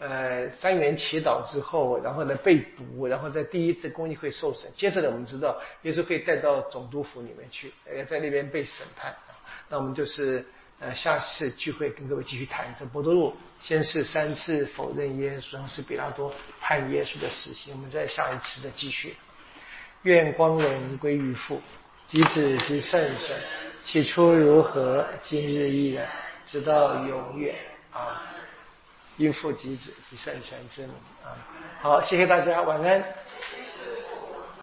3元祈祷之后，然后呢被捕，然后在第一次公议会受审。接着呢，我们知道耶稣被带到总督府里面去，在那边被审判。那我们就是下次聚会跟各位继续谈这伯多禄先是3次否认耶稣，然后是比拉多判耶稣的死刑。我们在下一次的继续。愿光荣归于父及子及圣神，起初如何，今日依然，直到永远啊！因父及子及圣神之名啊！好，谢谢大家，晚安。